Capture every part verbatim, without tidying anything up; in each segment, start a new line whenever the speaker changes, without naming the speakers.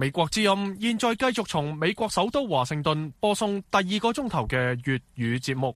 美國之音現在繼續從美國首都華盛頓播送第二個鐘頭嘅粵語節目。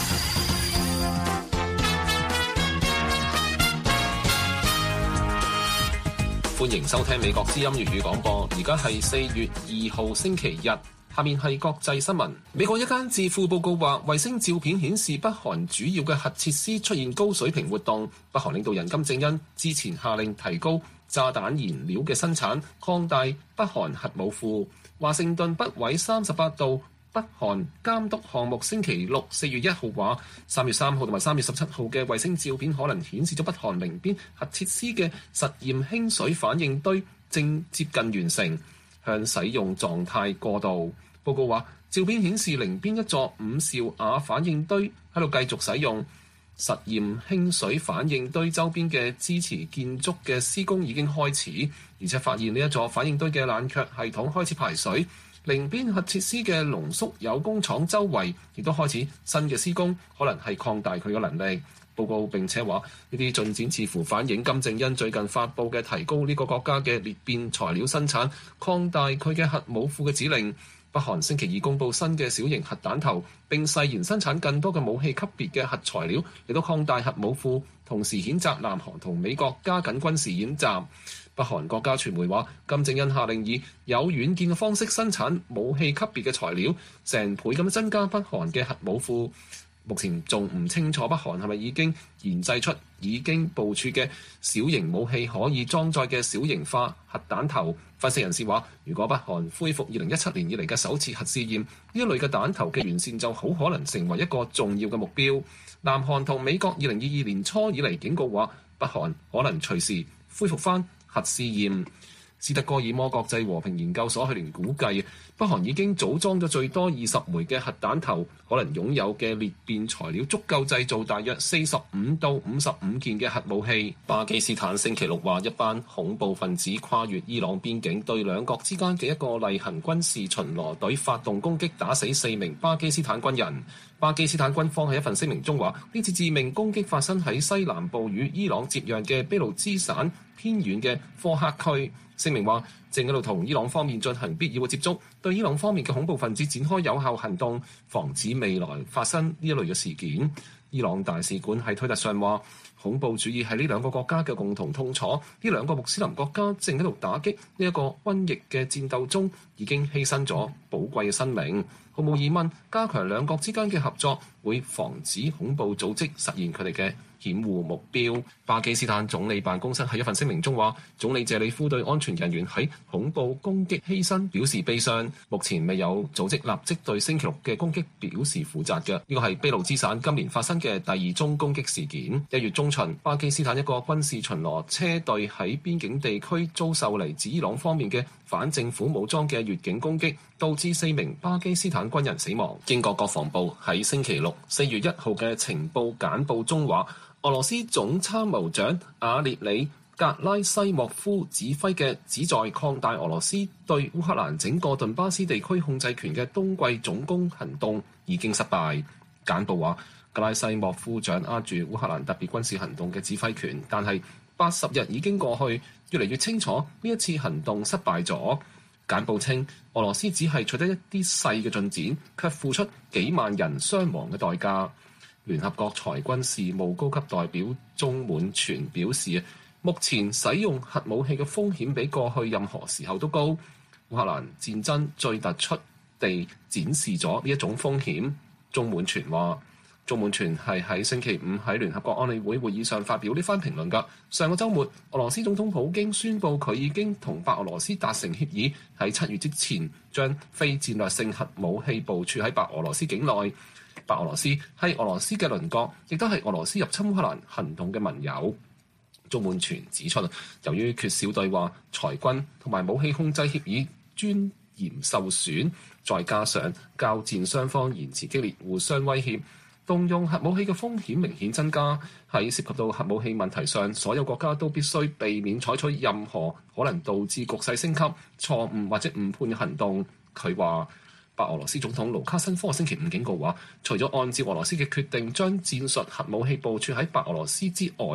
歡迎收聽美國之音粵語廣播，而家係四月二號星期日。下面係國際新聞。美國一間智庫報告話，衛星照片顯示北韓主要嘅核設施出現高水平活動。北韓領導人金正恩之前下令提高炸彈燃料嘅生產，擴大北韓核武庫。華盛頓北緯三十八度北韓監督項目星期六四月一號話，三月三號同埋三月十七號嘅衛星照片可能顯示咗北韓寧邊核設施嘅實驗輕水反應堆正接近完成，向使用狀態過渡。報告話，照片顯示寧邊一座五兆瓦反應堆喺度繼續使用，實驗輕水反應堆周邊嘅支持建築嘅施工已經開始，而且發現呢一座反應堆嘅冷卻系統開始排水。寧邊核設施嘅濃縮鈾工廠周圍亦都開始新嘅施工，可能係擴大佢嘅能力。報告並且話，呢啲進展似乎反映金正恩最近發布嘅提高呢個國家嘅裂變材料生產、擴大佢嘅核武庫嘅指令。北韓星期二公布新嘅小型核彈頭，並誓言生產更多嘅武器級別嘅核材料，亦都擴大核武庫，同時譴責南韓同美國加緊軍事演習。北韓國家傳媒話，金正恩下令以有遠見嘅方式生產武器級別嘅材料，成倍咁增加北韓嘅核武庫。目前仲唔清楚北韓係咪已經研製出已經部署嘅小型武器可以裝載嘅小型化核彈頭。分析人士話，如果北韓恢復二零一七年以嚟嘅首次核試驗，呢一類嘅彈頭嘅完善就好可能成為一個重要嘅目標。南韓同美國二零二二年初以嚟警告話，北韓可能隨時恢復翻核試驗。斯德哥爾摩國際和平研究所去年估計，北韓已經組裝咗最多二十枚嘅核彈頭，可能擁有嘅裂變材料足夠製造大約四十五到五十五件嘅核武器。巴基斯坦星期六話，一班恐怖分子跨越伊朗邊境，對兩國之間嘅一個例行軍事巡邏隊發動攻擊，打死四名巴基斯坦軍人。巴基斯坦軍方喺一份聲明中話，呢次致命攻擊發生喺西南部與伊朗接壤嘅俾路支省偏遠嘅科克區。聲明話，正喺度同伊朗方面進行必要嘅接觸，對伊朗方面嘅恐怖分子展開有效行動，防止未來發生呢一類嘅事件。伊朗大使館喺推特上話，恐怖主義係呢兩個國家嘅共同痛楚，呢兩個穆斯林國家正喺度打擊呢一個瘟疫嘅戰鬥中，已經犧牲咗寶貴嘅生命。毫無疑問，加強兩國之間嘅合作，會防止恐怖組織實現佢哋嘅掩護目標。巴基斯坦總理辦公室喺一份聲明中話，總理謝里夫對安全人員喺恐怖攻擊犧牲表示悲傷，目前未有組織立即對星期六嘅攻擊表示負責嘅。呢個係俾路支省今年發生嘅第二宗攻擊事件。一月中旬，巴基斯坦一個軍事巡邏車隊喺邊境地區遭受嚟自伊朗方面嘅反政府武裝嘅越境攻擊，導致四名巴基斯坦軍人死亡。英國國防部喺星期六四月一號嘅情報簡報中話，俄羅斯總參謀長阿列里格拉西莫夫指揮嘅旨在擴大俄羅斯對烏克蘭整個頓巴斯地區控制權嘅冬季總攻行動已經失敗。簡報話，格拉西莫夫掌握住烏克蘭特別軍事行動嘅指揮權，但係八十日已經過去，越嚟越清楚呢一次行動失敗咗。簡報稱，俄羅斯只係取得一啲細嘅進展，卻付出幾萬人傷亡嘅代價。聯合國裁軍事務高級代表鐘滿全表示，目前使用核武器嘅風險比過去任何時候都高。烏克蘭戰爭最突出地展示咗呢一種風險。鐘滿全話，鐘滿全係喺星期五喺聯合國安理會會議上發表呢番評論㗎。上個週末，俄羅斯總統普京宣布佢已經同白俄羅斯達成協議，喺七月之前將非戰略性核武器部署喺白俄羅斯境內。白俄羅斯係俄羅斯嘅鄰國，亦都係俄羅斯入侵烏克蘭行動嘅盟友。鐘滿全指出，由於缺少對話、裁軍同埋武器控制協議尊嚴受損，再加上交戰雙方言辭激烈、互相威脅，動用核武器嘅風險明顯增加。喺涉及到核武器問題上，所有國家都必須避免採取任何可能導致局勢升級、錯誤或者誤判嘅行動。佢話，白俄羅斯總統盧卡申科星期五警告話，除咗按照俄羅斯嘅決定將戰術核武器部署喺白俄羅斯之外，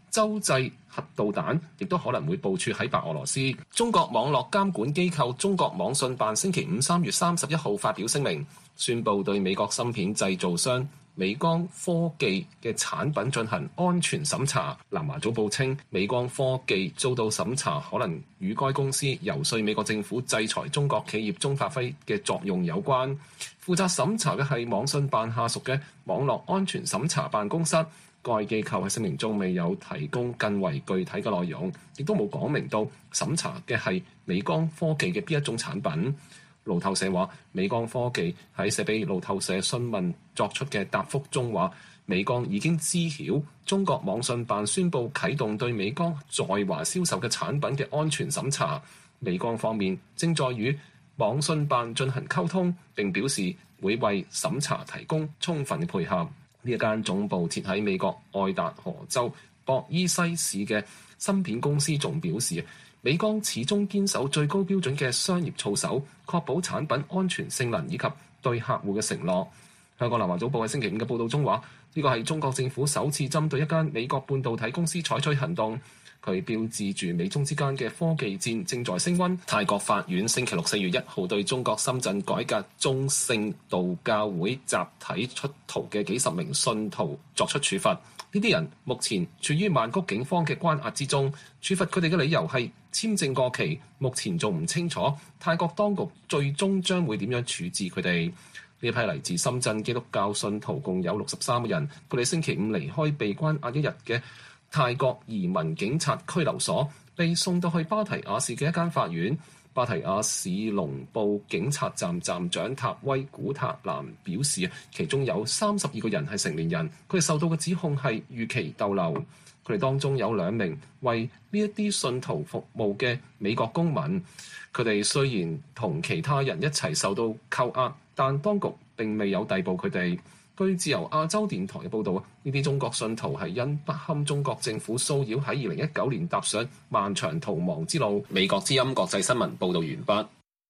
洲際核導彈亦都可能會部署喺白俄羅斯。中國網絡監管機構中國網信辦星期五三月三十一號發表聲明，宣布對美國芯片製造商美光科技嘅產品進行安全審查。南華早報稱，美光科技遭到審查，可能與該公司游說美國政府制裁中國企業中發揮嘅作用有關。負責審查嘅係網信辦下屬嘅網絡安全審查辦公室。該機構喺聲明中未有提供更為具體嘅內容，亦都冇講明到審查嘅係美光科技嘅邊一種產品。路透社話，美光科技喺寫俾路透社詢問作出嘅答覆中話，美光已經知曉中國網信辦宣布啟動對美光在華銷售嘅產品嘅安全審查，美光方面正在與網信辦進行溝通，並表示會為審查提供充分嘅配合。呢一間總部設喺美國愛達荷州博伊西市嘅芯片公司仲表示，美光始終堅守最高標準嘅商業操守，確保產品安全性能以及對客戶嘅承諾。香港南華早報喺星期五嘅報導中話，呢個係中國政府首次針對一間美國半導體公司採取行動。佢標誌住美中之間嘅科技戰正在升溫。泰國法院星期六四月一號對中國深圳改革宗聖道教會集體出逃嘅幾十名信徒作出處罰。呢啲人目前處於曼谷警方嘅關押之中，處罰佢哋嘅理由係簽證過期，目前仲唔清楚泰國當局最終將會點樣處置佢哋。呢批嚟自深圳基督教信徒共有六十三個人，佢哋星期五離開被關押一日嘅泰國移民警察拘留所，被送到去芭提雅市嘅一間法院。芭提雅市龍布警察站站長塔威古塔南表示，其中有三十二個人係成年人，佢哋受到嘅指控係逾期逗留。佢哋當中有兩名為呢一啲信徒服務嘅美國公民，佢哋雖然同其他人一齊受到扣押，但當局並未有逮捕佢哋。據自由亞洲電台嘅報導，呢啲中國信徒係因不堪中國政府騷擾，喺二零一九年踏上漫長逃亡之路。美國之音國際新聞報導完畢。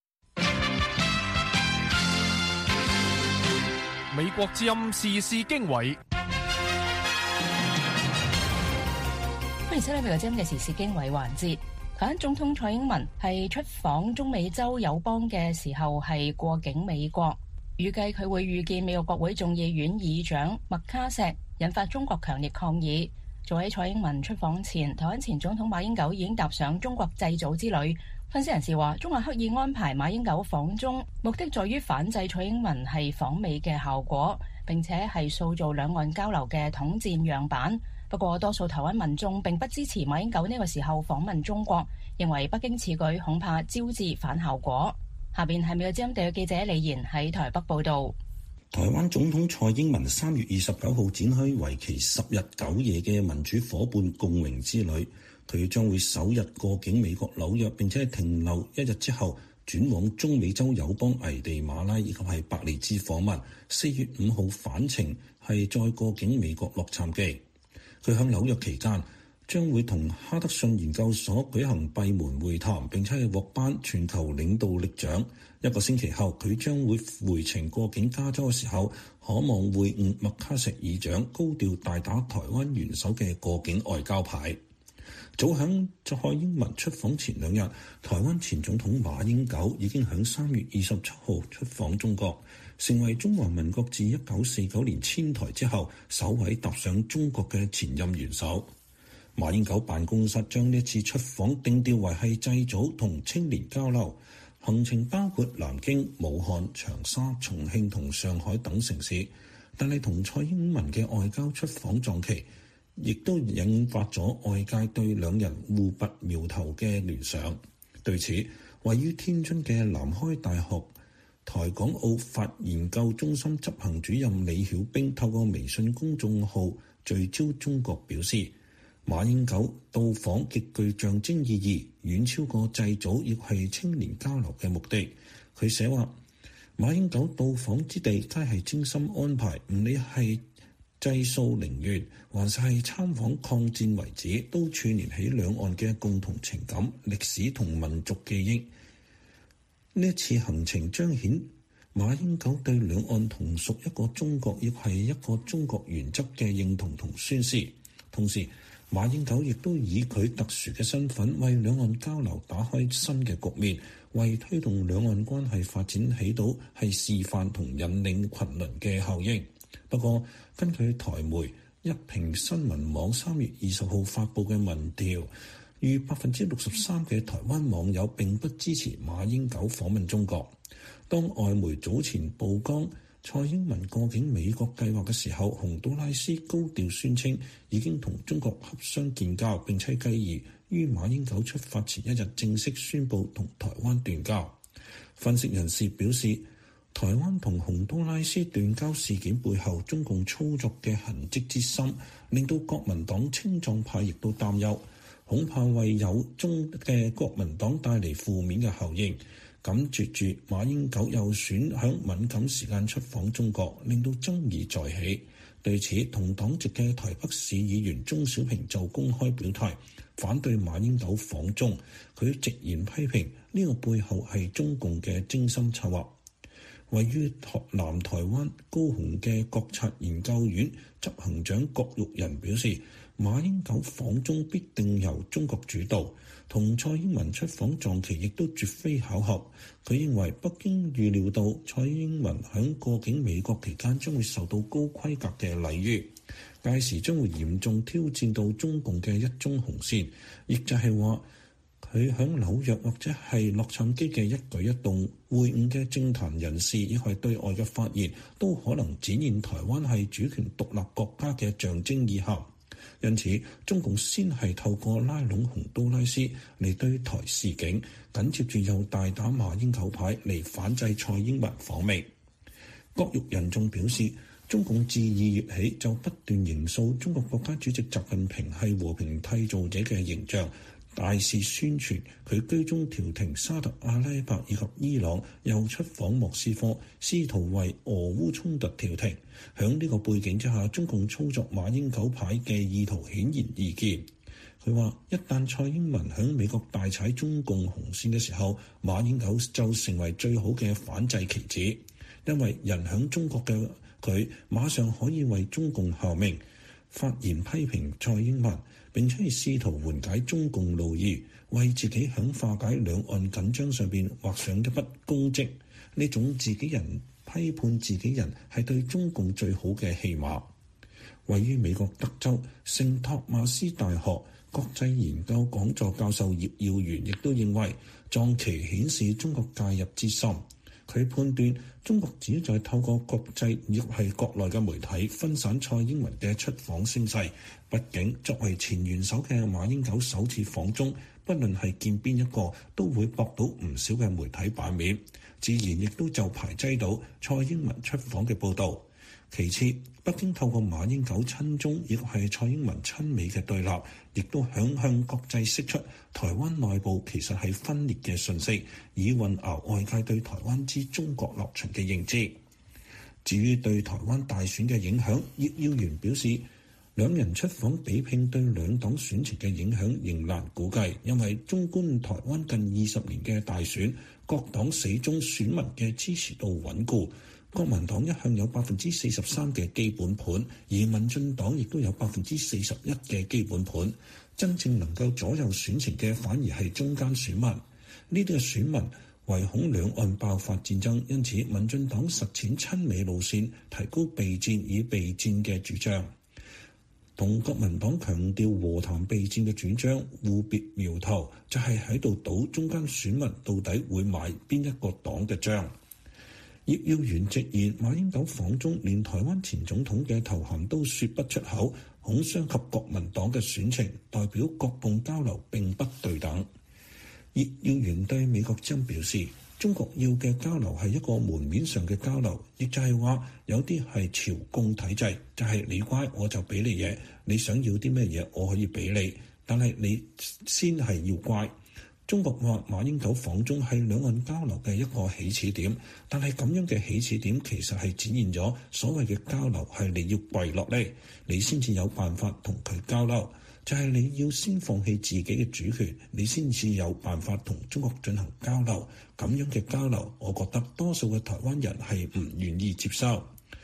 美國之音時事經緯，
歡迎收睇美國之音嘅時事經緯環節。台灣總統蔡英文係出訪中美洲友邦嘅時候係過境美國。預計佢會遇見美國國會眾議院議長麥卡錫，引發中國強烈抗議。早喺蔡英文出訪前，台灣前總統馬英九已經踏上中國祭祖之旅。分析人士話，中國刻意安排馬英九訪中，目的在於反制蔡英文係訪美嘅效果，並且係塑造兩岸交流嘅統戰樣板。不過，多數台灣民眾並不支持馬英九呢個時候訪問中國，認為北京此舉恐怕招致反效果。下邊係美國之音地嘅記者李賢喺台北報道。
台灣總統蔡英文三月二十九號展開為期十日九夜嘅民主夥伴共榮之旅，佢將會首日過境美國紐約，並且停留一日之後轉往中美洲友邦危地馬拉以及係伯利茲訪問。四月五號返程係再過境美國洛杉磯。佢喺紐約期間將會同哈德遜研究所舉行閉門會談，並且係獲頒全球領導力獎。一個星期後，佢將會回程過境加州嘅時候，可望會晤麥卡錫議長，高調大打台灣元首嘅過境外交牌。早響蔡英文出訪前兩日，台灣前總統馬英九已經響三月二十七號出訪中國，成為中華民國自一九四九年遷台之後首位踏上中國嘅前任元首。馬英九辦公室將呢次出訪定調為係祭祖同青年交流，行程包括南京、武漢、長沙、重慶同上海等城市，但係同蔡英文嘅外交出訪撞期，亦都引發咗外界對兩人互拔苗頭嘅聯想。對此，位於天津嘅南開大學台港澳法研究中心執行主任李曉冰透過微信公眾號聚焦中國表示，馬英九到訪極具象徵意義，遠超過祭祖亦係青年交流嘅目的。佢寫話，馬英九到訪之地皆係精心安排，唔理係祭掃陵園，還是係參訪抗戰遺址，都串聯起兩岸嘅共同情感、歷史同民族記憶。呢一次行程彰顯馬英九對兩岸同屬一個中國，亦係一個中國原則嘅認同同宣示。同時， 馬英九亦都以佢特殊嘅身份為兩岸交流打開新嘅局面，為推動兩岸關係發展起到係示範同引領群倫嘅效應。不過，根據台媒一平新聞網三月二十號發布嘅民調，逾百分之六十三嘅台灣網友並不支持馬英九訪問中國。當外媒早前曝光蔡英文過境美國計劃嘅時候，洪都拉斯高調宣稱已經同中國洽商建交，並且繼而於馬英九出發前一日正式宣布同台灣斷交。分析人士表示，台灣同洪都拉斯斷交事件背後中共操作嘅痕跡之深，令到國民黨青壯派亦都擔憂，恐怕為有中嘅國民黨帶嚟負面嘅效應。緊接住馬英九又選響敏感時間出訪中國，令到爭議再起。對此，同黨籍嘅台北市議員鍾小平就公開表態反對馬英九訪中，佢直言批評呢個背後係中共嘅精心策劃。位於南台灣高雄嘅國策研究院執行長郭玉仁表示，馬英九訪中必定由中國主導，同蔡英文出訪撞期亦都絕非巧合。佢認為北京預料到蔡英文響過境美國期間將會受到高規格嘅禮遇，屆時將會嚴重挑戰到中共嘅一中紅線，亦就係話佢響紐約或者係洛杉磯嘅一舉一動、會晤嘅政壇人士，亦係對外嘅發言，都可能展現台灣係主權獨立國家嘅象徵意涵。因此，中共先係透過拉攏洪都拉斯嚟對台示警，緊接住又大打馬英九牌嚟反制蔡英文訪美。郭玉仁仲表示，中共自二月起就不斷營造中國國家主席習近平係和平締造者嘅形象，大肆宣傳佢居中調停沙特阿拉伯以及伊朗，又出訪莫斯科，試圖為俄烏衝突調停。響呢個背景之下，中共操作馬英九牌嘅意圖顯然易見。佢話：一旦蔡英文響美國大踩中共紅線嘅時候，馬英九就成為最好嘅反制棋子，因為人響中國嘅佢馬上可以為中共效命，發言批評蔡英文，並且試圖緩解中共怒意，為自己響化解兩岸緊張上邊畫上一筆功績。呢種自己人批判自己人係對中共最好嘅戲碼。位於美國德州聖托馬斯大學國際研究講座教授葉耀元亦都認為，撞期顯示中國介入之深。佢判斷中國旨在透過國際亦係國內嘅媒體分散蔡英文嘅出訪聲勢。畢竟作為前元首嘅馬英九首次訪中，不論係見邊一個都會博到唔少嘅媒體版面，自然亦都就排擠到蔡英文出訪嘅報導。其次，北京透過馬英九親中亦係蔡英文親美嘅對立，亦都響向國際釋出台灣內部其實係分裂嘅訊息，以混淆外界對台灣之中國立場嘅認知。至於對台灣大選嘅影響，葉耀元表示，兩人出訪比拼對兩黨選情嘅影響仍難估計，因為綜觀台灣近二十年嘅大選，各黨死忠選民嘅支持度穩固。國民黨一向有百分之四十三嘅基本盤，而民進黨亦都有百分之四十一嘅基本盤。真正能夠左右選情嘅，反而係中間選民。呢啲嘅選民唯恐兩岸爆發戰爭，因此民進黨實踐親美路線，提高備戰與備戰嘅主張，同國民黨強調和談備戰嘅主張互別苗頭，就係喺度賭中間選民到底會買邊一個黨嘅帳。葉耀元直言，馬英九訪中連台灣前總統嘅頭銜都說不出口，恐傷及國民黨嘅選情，代表國共交流並不對等。葉耀元對美國之音表示，中國要嘅交流係一個門面上嘅交流，亦就係話有啲係朝貢體制，就係、是、你乖我就俾你嘢，你想要啲咩嘢我可以俾你，但係你先係要乖。中國話馬英九訪中係兩岸交流嘅一個起始點，但係咁樣嘅起始點其實係展現咗所謂嘅交流係你要跪落嚟，你先至有辦法同佢交流，就係、是、你要先放棄自己嘅主權，你先至有辦法同中國進行交流。咁樣嘅交流，我覺得多數嘅台灣人係唔願意接受。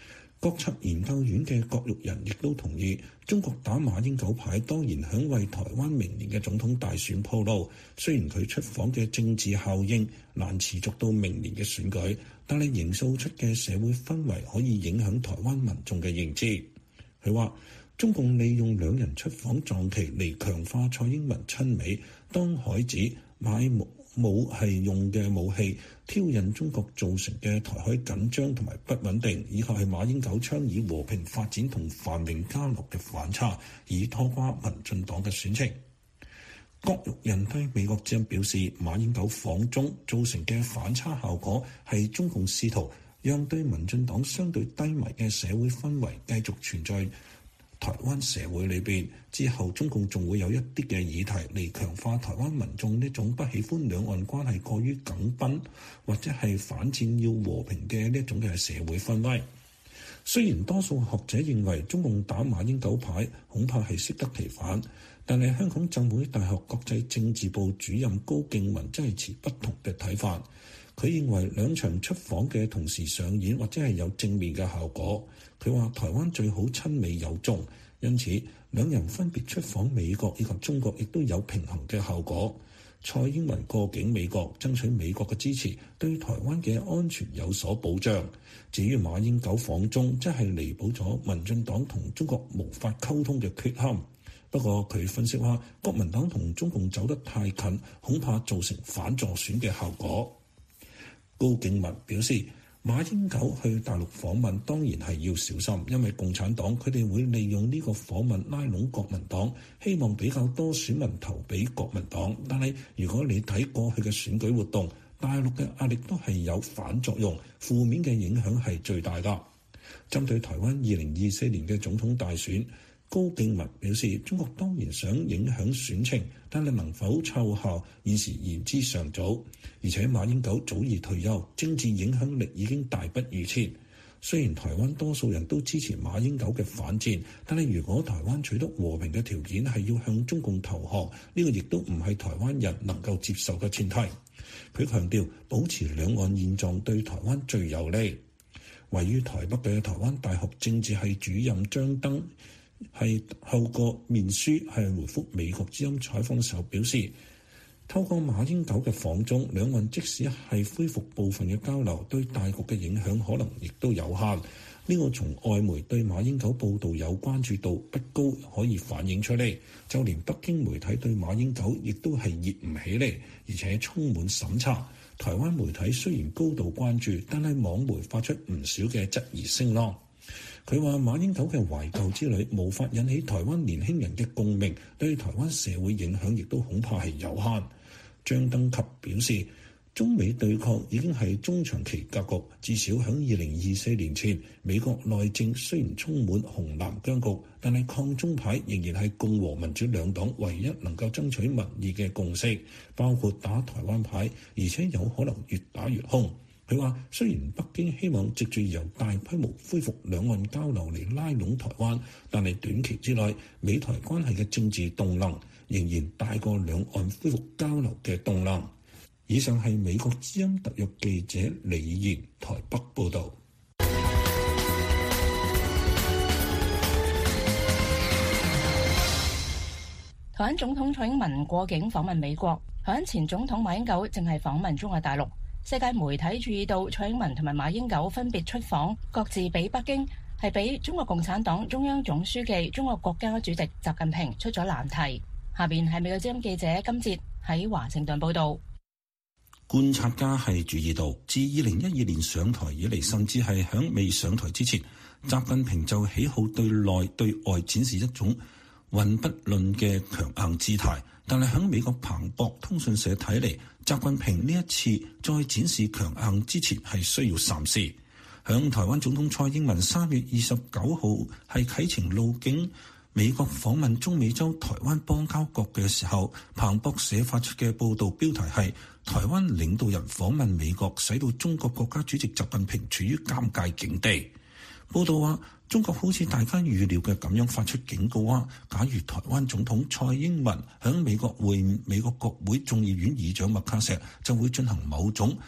國策研究院嘅郭玉仁亦都同意，中國打馬英九牌當然想為台灣明年嘅總統大選鋪路。雖然佢出訪嘅政治效應難持續到明年嘅選舉，但係營造出嘅社會氛圍可以影響台灣民眾嘅認知。佢話，中共利用兩人出訪撞期嚟強化蔡英文親美，當海子買冇係用嘅武器，挑釁中國造成嘅台海緊張同埋不穩定，以及係馬英九倡議和平發展同繁榮交流嘅反差，以拖垮民進黨嘅選情。郭玉仁對美國之音表示，馬英九訪中造成嘅反差效果係中共試圖讓對民進黨相對低迷嘅社會氛圍繼續存在台灣社會裏邊，之後中共仲會有一啲嘅議題嚟強化台灣民眾呢種不喜歡兩岸關係過於緊繃，或者係反戰要和平嘅呢一種嘅社會氛圍。雖然多數學者認為中共打馬英九牌恐怕係適得其反，但係香港浸會大學國際政治部主任高敬文真係持不同嘅睇法。佢認為兩場出訪嘅同時上演，或者係有正面嘅效果。佢話台灣最好親美有縱，因此兩人分別出訪美國以及中國，亦都有平衡嘅效果。蔡英文過境美國，爭取美國嘅支持，對台灣嘅安全有所保障。至於馬英九訪中，即係彌補咗民進黨同中國無法溝通嘅缺陷。不過佢分析話，國民黨同中共走得太近，恐怕造成反助選嘅效果。高敬文表示，馬英九去大陸訪問當然係要小心，因為共產黨佢哋會利用呢個訪問拉攏國民黨，希望比較多選民投俾國民黨。但係如果你睇過去嘅選舉活動，大陸嘅壓力都係有反作用，負面嘅影響係最大㗎。針對台灣二零二四年嘅總統大選，高敬文表示，中國當然想影響選情，但係能否奏效，現時言之尚早。而且馬英九早已退休，政治影響力已經大不如前。雖然台灣多數人都支持馬英九嘅反戰，但係如果台灣取得和平嘅條件係要向中共投降，呢個亦都唔係台灣人能夠接受嘅前提。佢強調，保持兩岸現狀對台灣最有利。位於台北嘅台灣大學政治系主任張登係透過面書係回覆美國之音採訪時候表示，透過馬英九嘅訪中，兩岸即使係恢復部分嘅交流，對大局嘅影響可能亦都有限。呢個從外媒對馬英九報導有關注度不高可以反映出嚟，就連北京媒體對馬英九亦都係熱唔起嚟，而且充滿審查。台灣媒體雖然高度關注，但係網媒發出唔少嘅質疑聲浪。佢話馬英九嘅懷舊之旅無法引起台灣年輕人嘅共鳴，對台灣社會影響亦都恐怕係有限。張登及表示，中美對抗已經係中長期格局，至少響二零二四年前，美國內政雖然充滿紅藍僵局，但係抗中牌仍然係共和民主兩黨唯一能夠爭取民意嘅共識，包括打台灣牌，而且有可能越打越兇。佢話：雖然北京希望藉住由大規模恢復兩岸交流嚟拉攏台灣，但係短期之內美台關係嘅政治動能仍然大過兩岸恢復交流嘅動能。以上係美國之音特約記者李賢台北報導。
台灣總統蔡英文過境訪問美國，台灣前總統馬英九正係訪問中國大陸。世界媒體注意到蔡英文同埋馬英九分別出訪，各自俾北京係俾中國共產黨中央總書記、中國國家主席習近平出咗難題。下邊係美國之音記者金哲喺華盛頓報導。
觀察家係注意到，自二零一二年上台以嚟，甚至係響未上台之前，習近平就喜好對內對外展示一種混不論嘅強硬姿態。但係喺美國彭博通訊社睇嚟，習近平呢一次再展示強硬之前係需要三思。響台灣總統蔡英文三月二十九號係啟程路經美國訪問中美洲台灣邦交國嘅時候，彭博社發出嘅報導標題係台灣領導人訪問美國，使到中國國家主席習近平處於尷尬境地。報道話，中國好似大家預料嘅咁樣發出警告啊！假如台灣總統蔡英文響美國會美國國會眾議院議長麥卡錫，就會進行某種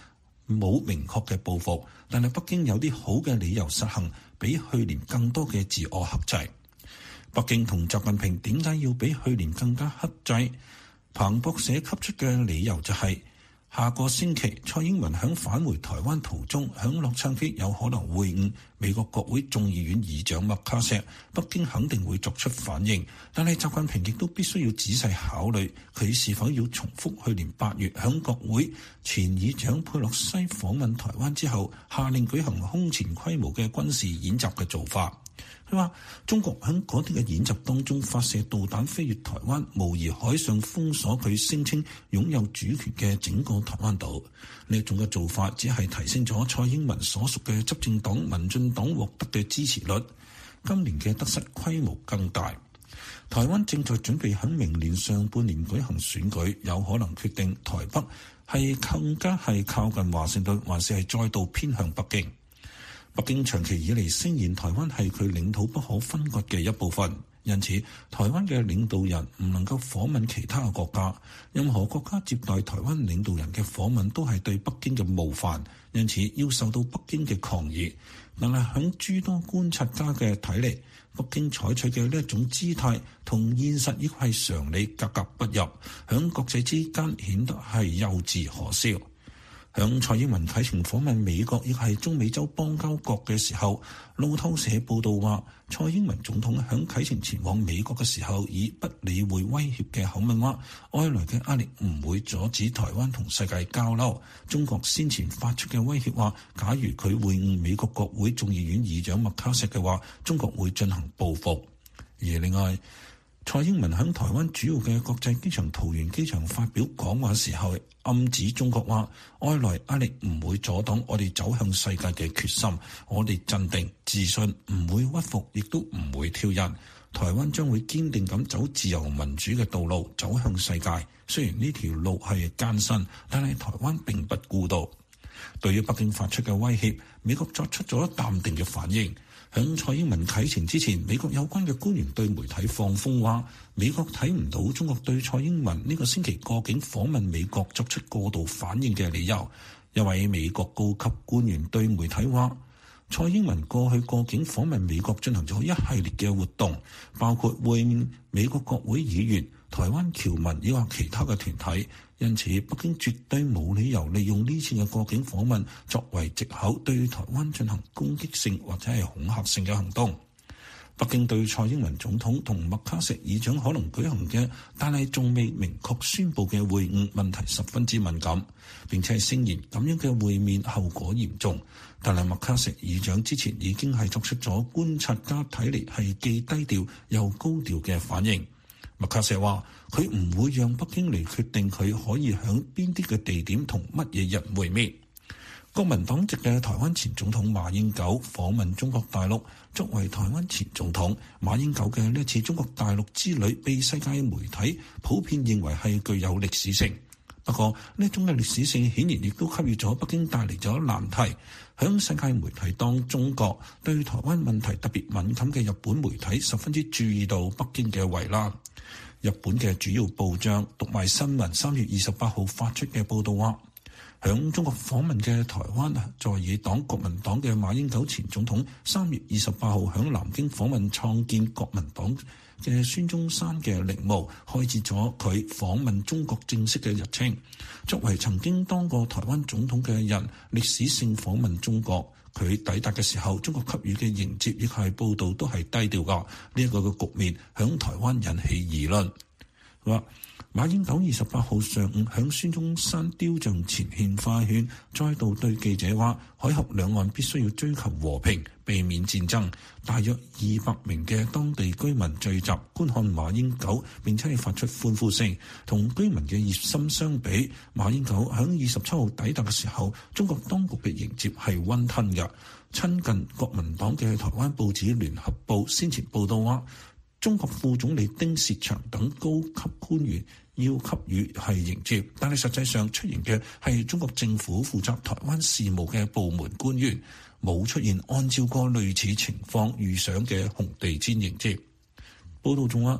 冇明確嘅報復，但係北京有啲好嘅理由實行比去年更多嘅自我克制。北京同習近平點解要比去年更加克制？彭博社給出嘅理由就係、是、下個星期蔡英文響返回台灣途中，響洛杉磯有可能會晤美國國會眾議院議長麥卡錫，北京肯定會作出反應，但係習近平亦都必須要仔細考慮佢是否要重複去年八月響國會前議長佩洛西訪問台灣之後下令舉行空前規模嘅軍事演習嘅做法。佢話中國喺嗰啲嘅演習當中發射導彈飛越台灣，無疑海上封鎖佢聲稱擁有主權嘅整個台灣島。呢一種嘅做法只係提升咗蔡英文所屬嘅執政黨民進黨獲得嘅支持率，今年嘅得失規模更大。台灣正在準備喺明年上半年舉行選舉，有可能決定台北係更加係靠近華盛頓，還是係再度偏向北京。北京長期以嚟聲言台灣係佢領土不可分割嘅一部分，因此台灣嘅領導人唔能夠訪問其他嘅國家，任何國家接待台灣領導人嘅訪問都係對北京嘅冒犯，因此要受到北京嘅抗議。但係響諸多觀察家嘅睇嚟，北京採取嘅呢一種姿態同現實亦係常理格格不入，響國際之間顯得係幼稚可笑。響蔡英文啟程訪問美國，亦係中美洲邦交國嘅時候，路透社報道話，蔡英文總統響啟程前往美國嘅時候，以不理會威脅嘅口吻話，外來嘅壓力唔會阻止台灣同世界交流。中國先前發出嘅威脅話，假如佢會晤美國國會眾議院議長麥卡錫嘅話，中國會進行報復。而另外，蔡英文喺台灣主要嘅國際機場桃園機場發表講話時候，暗指中國話外來壓力唔會阻擋我哋走向世界嘅決心，我哋鎮定自信，唔會屈服，亦都唔會挑釁。台灣將會堅定咁走自由民主嘅道路，走向世界。雖然呢條路係艱辛，但係台灣並不孤獨。對於北京發出嘅威脅，美國作出咗淡定嘅反應。響蔡英文啟程之前，美國有關嘅官員對媒體放風話，美國睇唔到中國對蔡英文呢個星期過境訪問美國作出過度反應嘅理由。一位美國高級官員對媒體話，蔡英文過去過境訪問美國進行咗一系列嘅活動，包括會面美國國會議員、台灣僑民以及其他嘅團體。因此，北京絕對冇理由利用呢次嘅過境訪問作為藉口對台灣進行攻擊性或者係恐嚇性嘅行動。北京對蔡英文總統同麥卡錫議長可能舉行嘅，但係仲未明確宣佈嘅會晤問題十分之敏感，並且係聲言咁樣嘅會面後果嚴重。但係麥卡錫議長之前已經係作出咗觀察家睇嚟係既低調又高調嘅反應。麥卡錫話：佢唔會讓北京嚟決定佢可以響邊啲嘅地點同乜嘢人會面。國民黨籍嘅台灣前總統馬英九訪問中國大陸，作為台灣前總統，馬英九嘅呢次中國大陸之旅被世界媒體普遍認為係具有歷史性。不過呢種嘅歷史性顯然亦都給予咗北京帶嚟咗難題。響世界媒體當中國對台灣問題特別敏感嘅日本媒體十分之注意到北京嘅為難。日本嘅主要報章讀賣新聞三月二十八號發出嘅報道話，響中國訪問嘅台灣在野黨國民黨嘅馬英九前總統三月二十八號響南京訪問創建國民黨嘅孫中山嘅陵墓，開始咗佢訪問中國正式嘅日程。作為曾經當過台灣總統嘅人，歷史性訪問中國，佢抵達嘅時候，中國給予嘅迎接亦係報道都係低調噶。呢一個嘅局面響台灣引起議論。佢話馬英九二十八號上午響孫中山雕像前獻花圈，再度對記者話：海峽兩岸必須要追求和平，避免戰爭。大約二百名嘅當地居民聚集觀看馬英九，並且係發出歡呼聲。同居民嘅熱心相比，馬英九響二十七號抵達嘅時候，中國當局嘅迎接係溫吞嘅。親近國民黨嘅台灣報紙聯合報先前報道話，中國副總理丁薛祥等高級官員要給予係迎接，但係實際上出現嘅係中國政府負責台灣事務嘅部門官員，冇出現按照過類似情況遇上嘅紅地毯迎接。報道仲話，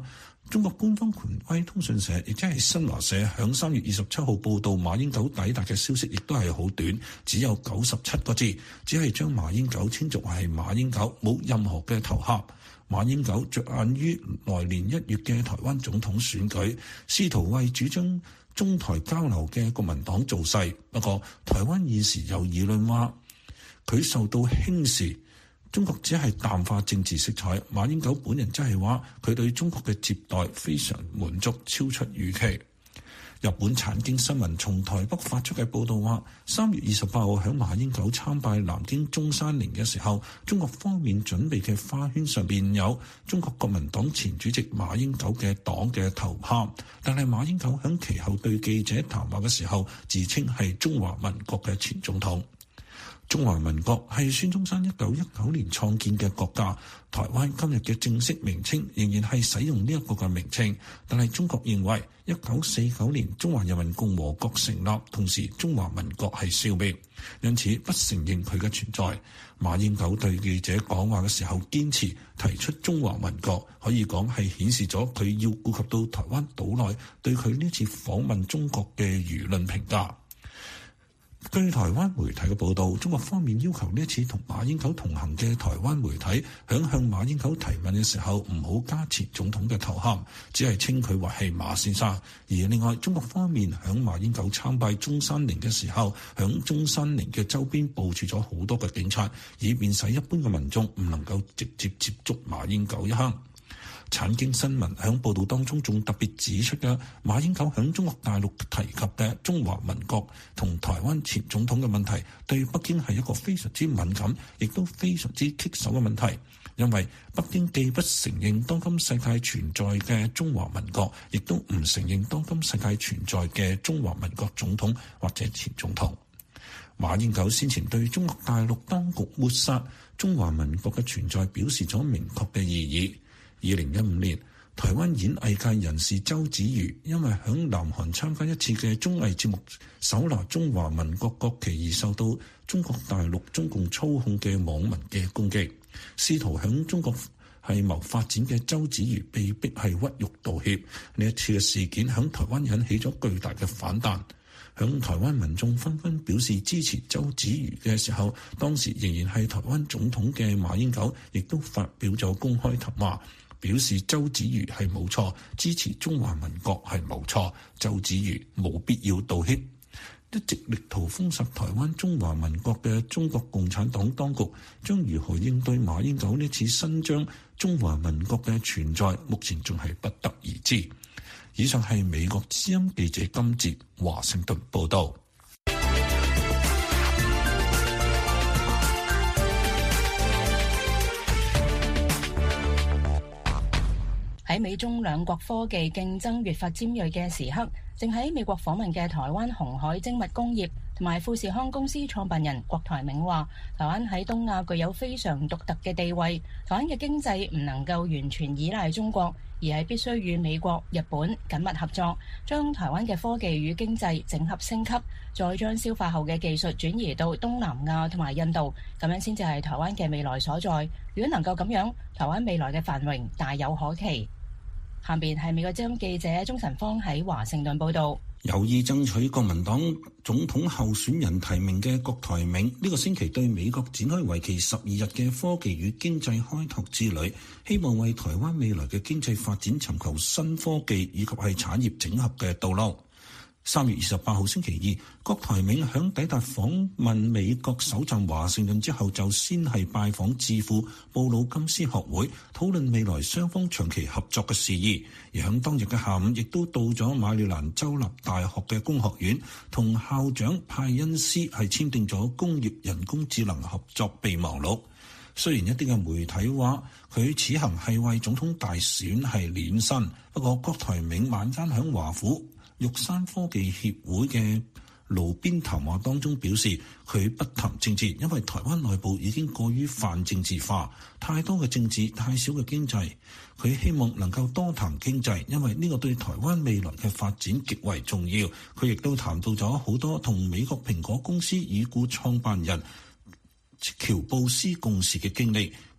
中國官方權威通訊社，亦即係新華社，響三月二十七號報道馬英九抵達嘅消息，亦都係好短，只有九十七個字，只係將馬英九稱作係馬英九，冇任何嘅頭銜。馬英九着眼於來年一月嘅台灣總統選舉，試圖為主張中台交流嘅國民黨造勢。不過，台灣現時有議論話佢受到輕視。中國只係淡化政治色彩，馬英九本人則係話佢對中國嘅接待非常滿足，超出預期。日本產經新聞從台北發出嘅報道話，三月二十八號響馬英九參拜南京中山陵嘅時候，中國方面準備嘅花圈上邊有中國國民黨前主席馬英九嘅黨嘅頭銜，但係馬英九響其後對記者談話嘅時候，自稱係中華民國嘅前總統。中華民國係孫中山一九一九年創建嘅國家，台灣今日嘅正式名稱仍然係使用呢一個嘅名稱，但係中國認為一九四九年中華人民共和國成立，同時中華民國係消滅，因此不承認佢嘅存在。馬英九對記者講話嘅時候堅持提出中華民國，可以講係顯示咗佢要顧及到台灣島內對佢呢次訪問中國嘅輿論評價。據台灣媒體嘅報導，中國方面要求呢一次同馬英九同行嘅台灣媒體響向馬英九提問嘅時候，唔好加前總統嘅頭銜，只係稱佢為係馬先生。而另外，中國方面響馬英九參拜中山陵嘅時候，響中山陵嘅周邊部署咗好多嘅警察，以便使一般嘅民眾唔能夠直接接觸馬英九一行。產經新聞響報導當中仲特別指出嘅，馬英九響中國大陸提及嘅中華民國同台灣前總統嘅問題，對北京係一個非常之敏感，亦都非常之棘手嘅問題。因為北京既不承認當今世界存在嘅中華民國，亦都唔承認當今世界存在嘅中華民國總統或者前總統。馬英九先前對中國大陸當局抹殺中華民國嘅存在表示咗明確嘅異議。二零一五年，台灣演藝界人士周子瑜因為響南韓參加一次嘅綜藝節目手拿中華民國國旗而受到中國大陸中共操控嘅網民嘅攻擊，試圖響中國係謀發展嘅周子瑜被逼係屈辱道歉。呢一次嘅事件響台灣引起咗巨大嘅反彈，響台灣民眾紛紛表示支持周子瑜嘅時候，當時仍然係台灣總統嘅馬英九亦都發表咗公開談話，表示周子瑜係冇錯，支持中華民國係冇錯，周子瑜冇必要道歉。一直力圖封殺台灣中華民國嘅中國共產黨當局將如何應對馬英九呢次伸張中華民國嘅存在，目前仲係不得而知。以上係美國之音記者金哲華盛頓報道。
喺美中兩國科技競爭越發尖銳嘅時刻，正喺美國訪問嘅台灣鴻海精密工業同埋富士康公司創辦人郭台銘話，台灣喺東亞具有非常獨特嘅地位，台灣嘅經濟唔能夠完全依賴中國，而係必須與美國、日本緊密合作，將台灣嘅科技與經濟整合升級，再將消化後嘅技術轉移到東南亞同埋印度，咁樣先至係台灣嘅未來所在。如果能夠咁樣，台灣未來嘅繁榮大有可期。下邊係美國之音記者鍾晨芳喺華盛頓報道。
有意爭取國民黨總統候選人提名嘅郭台銘呢個星期對美國展開為期十二日嘅科技與經濟開拓之旅，希望為台灣未來嘅經濟發展尋求新科技以及係產業整合嘅道路。三月二十八號星期二，郭台銘響抵達訪問美國首站華盛頓之後，就先係拜訪智庫布魯金斯學會，討論未來雙方長期合作嘅事宜。而響當日嘅下午，亦都到咗馬里蘭州立大學嘅工學院，同校長派恩斯係簽訂咗工業人工智能合作備忘錄。雖然一啲嘅媒體話佢此行係為總統大選係練身，不過郭台銘晚間響華府玉山科技協會嘅爐邊談話當中表示，佢不談政治，因為台灣內部已經過於泛政治化，太多嘅政治，太少嘅經濟。佢希望能夠多談經濟，因為呢個對台灣未來嘅發展極為重要。佢亦都談到咗好多同美國蘋果公司已故創辦人喬布斯共事嘅經歷，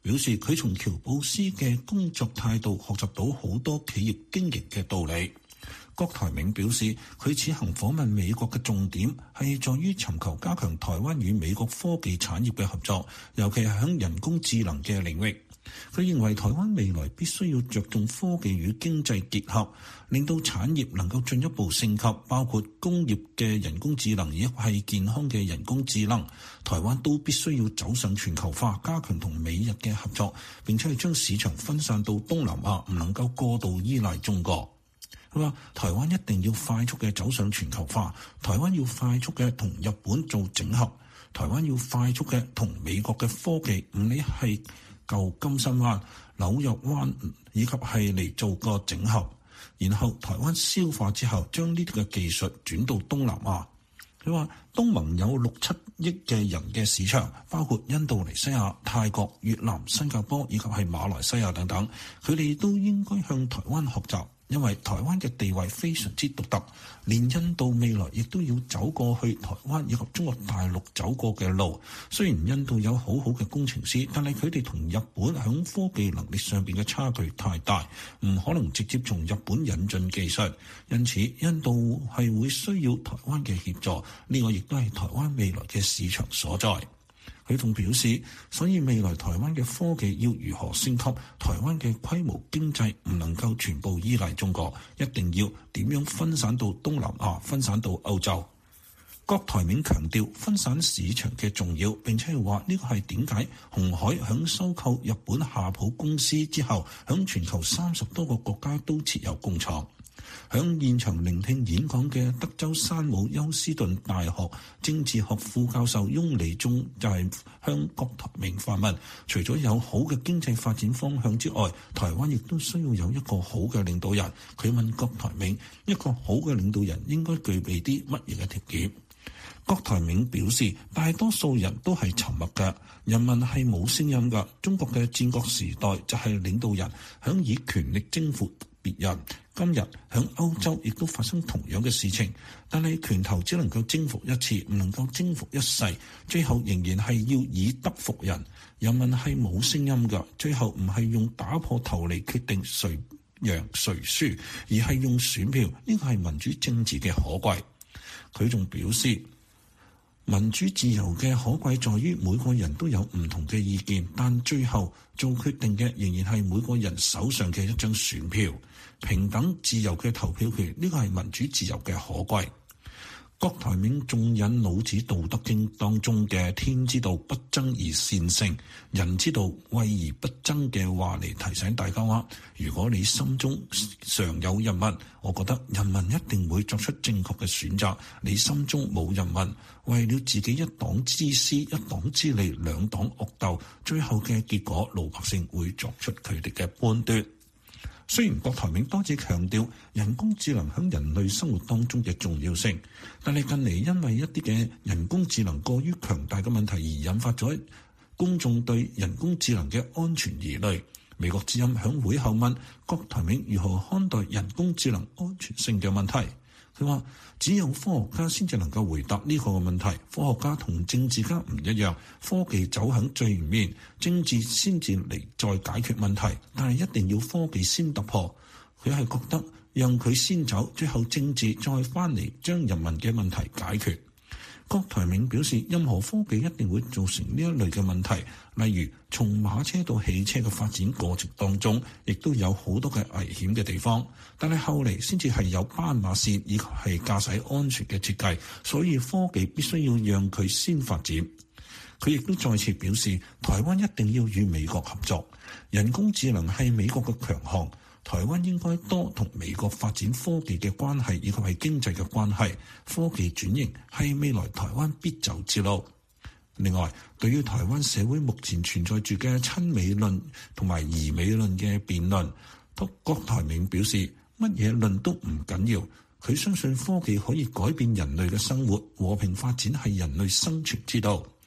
表示佢從喬布斯嘅工作態度學習到好多企業經營嘅道理。郭台銘表示，佢此行訪問美國嘅重點係在於尋求加強台灣與美國科技產業嘅合作，尤其係喺人工智能嘅領域。佢認為台灣未來必須要着重科技與經濟結合，令到產業能夠進一步升級，包括工業嘅人工智能，亦係健康嘅人工智能。台灣都必須要走上全球化，加強同美日嘅合作，並且係將市場分散到東南亞，唔能夠過度依賴中國。佢話台灣一定要快速嘅走上全球化，台灣要快速嘅同日本做整合，台灣要快速嘅同美國嘅科技，唔理係舊金山灣、紐約灣以及係嚟做個整合，然後台灣消化之後，將呢啲嘅技術轉到東南亞。佢話東盟有六七億嘅人嘅市場，包括印度尼西亞、泰國、越南、新加坡以及係馬來西亞等等，佢哋都應該向台灣學習。因為台灣嘅地位非常之獨特，連印度未來亦都要走過去台灣以及中國大陸走過嘅路。雖然印度有好好嘅工程師，但係佢哋同日本喺科技能力上邊嘅差距太大，唔可能直接從日本引進技術。因此，印度係會需要台灣嘅協助，呢個亦都係台灣未來嘅市場所在。佢仲表示，所以未來台灣嘅科技要如何升級，台灣嘅規模經濟唔能夠全部依賴中國，一定要點樣分散到東南亞、分散到歐洲。郭台銘強調分散市場嘅重要，並且係話呢個係點解鴻海響收購日本夏普公司之後，響全球三十多個國家都設有工廠。響現場聆聽演講嘅德州山姆休斯頓大學政治學副教授翁理中就係向郭台銘發問，除咗有好嘅經濟發展方向之外，台灣亦都需要有一個好嘅領導人。佢問郭台銘，一個好嘅領導人應該具備啲乜嘢嘅條件？郭台銘表示，大多數人都係沉默嘅，人民係冇聲音嘅。中國嘅戰國時代就係領導人響以權力征服別人，今日響歐洲亦都發生同樣嘅事情，但係拳頭只能夠征服一次，唔能夠征服一世，最後仍然係要以德服人。人民係冇聲音嘅，最後唔係用打破頭嚟決定誰贏誰輸，而係用選票，呢個係民主政治嘅可貴。佢仲表示，民主自由嘅可貴在於每個人都有唔同嘅意見，但最後做決定嘅仍然係每個人手上嘅一張選票。平等自由嘅投票權，呢個係民主自由嘅可貴。郭台銘仲引老子《道德經》當中嘅天之道不爭而善勝，人之道畏而不爭嘅話嚟提醒大家話，如果你心中常有人民，我覺得人民一定會作出正確嘅選擇。你心中冇人民，為了自己一黨之私、一黨之利，兩黨惡鬥，最後嘅結果老百姓會作出佢哋嘅判斷。雖然郭台銘多次強調人工智能喺人類生活當中嘅重要性，但係近嚟因為一啲嘅人工智能過於強大嘅問題而引發咗公眾對人工智能嘅安全疑慮。美國之音響會後問郭台銘如何看待人工智能安全性嘅問題。佢話只有科學家先至能夠回答呢個嘅問題，科學家同政治家唔一樣，科技走向最前面，政治先至嚟再解決問題，但係一定要科技先突破。佢係覺得讓佢先走，最後政治再翻嚟將人民嘅問題解決。郭台銘表示，任何科技一定會造成呢一類嘅問題，例如從馬車到汽車嘅發展過程當中，亦都有好多嘅危險嘅地方，但係後嚟先至係有斑馬線以及係駕駛安全嘅設計，所以科技必須要讓佢先發展。佢亦都再次表示，台灣一定要與美國合作，人工智能係美國嘅強項。台灣應該多同美國發展科技嘅關係，以及係經濟嘅關係。科技轉型係未來台灣必走之路。另外，對於台灣社會目前存在住嘅親美論同埋疑美論嘅辯論，郭台銘表示乜嘢論都唔緊要，佢相信科技可以改變人類嘅生活，和平發展係人類生存之道。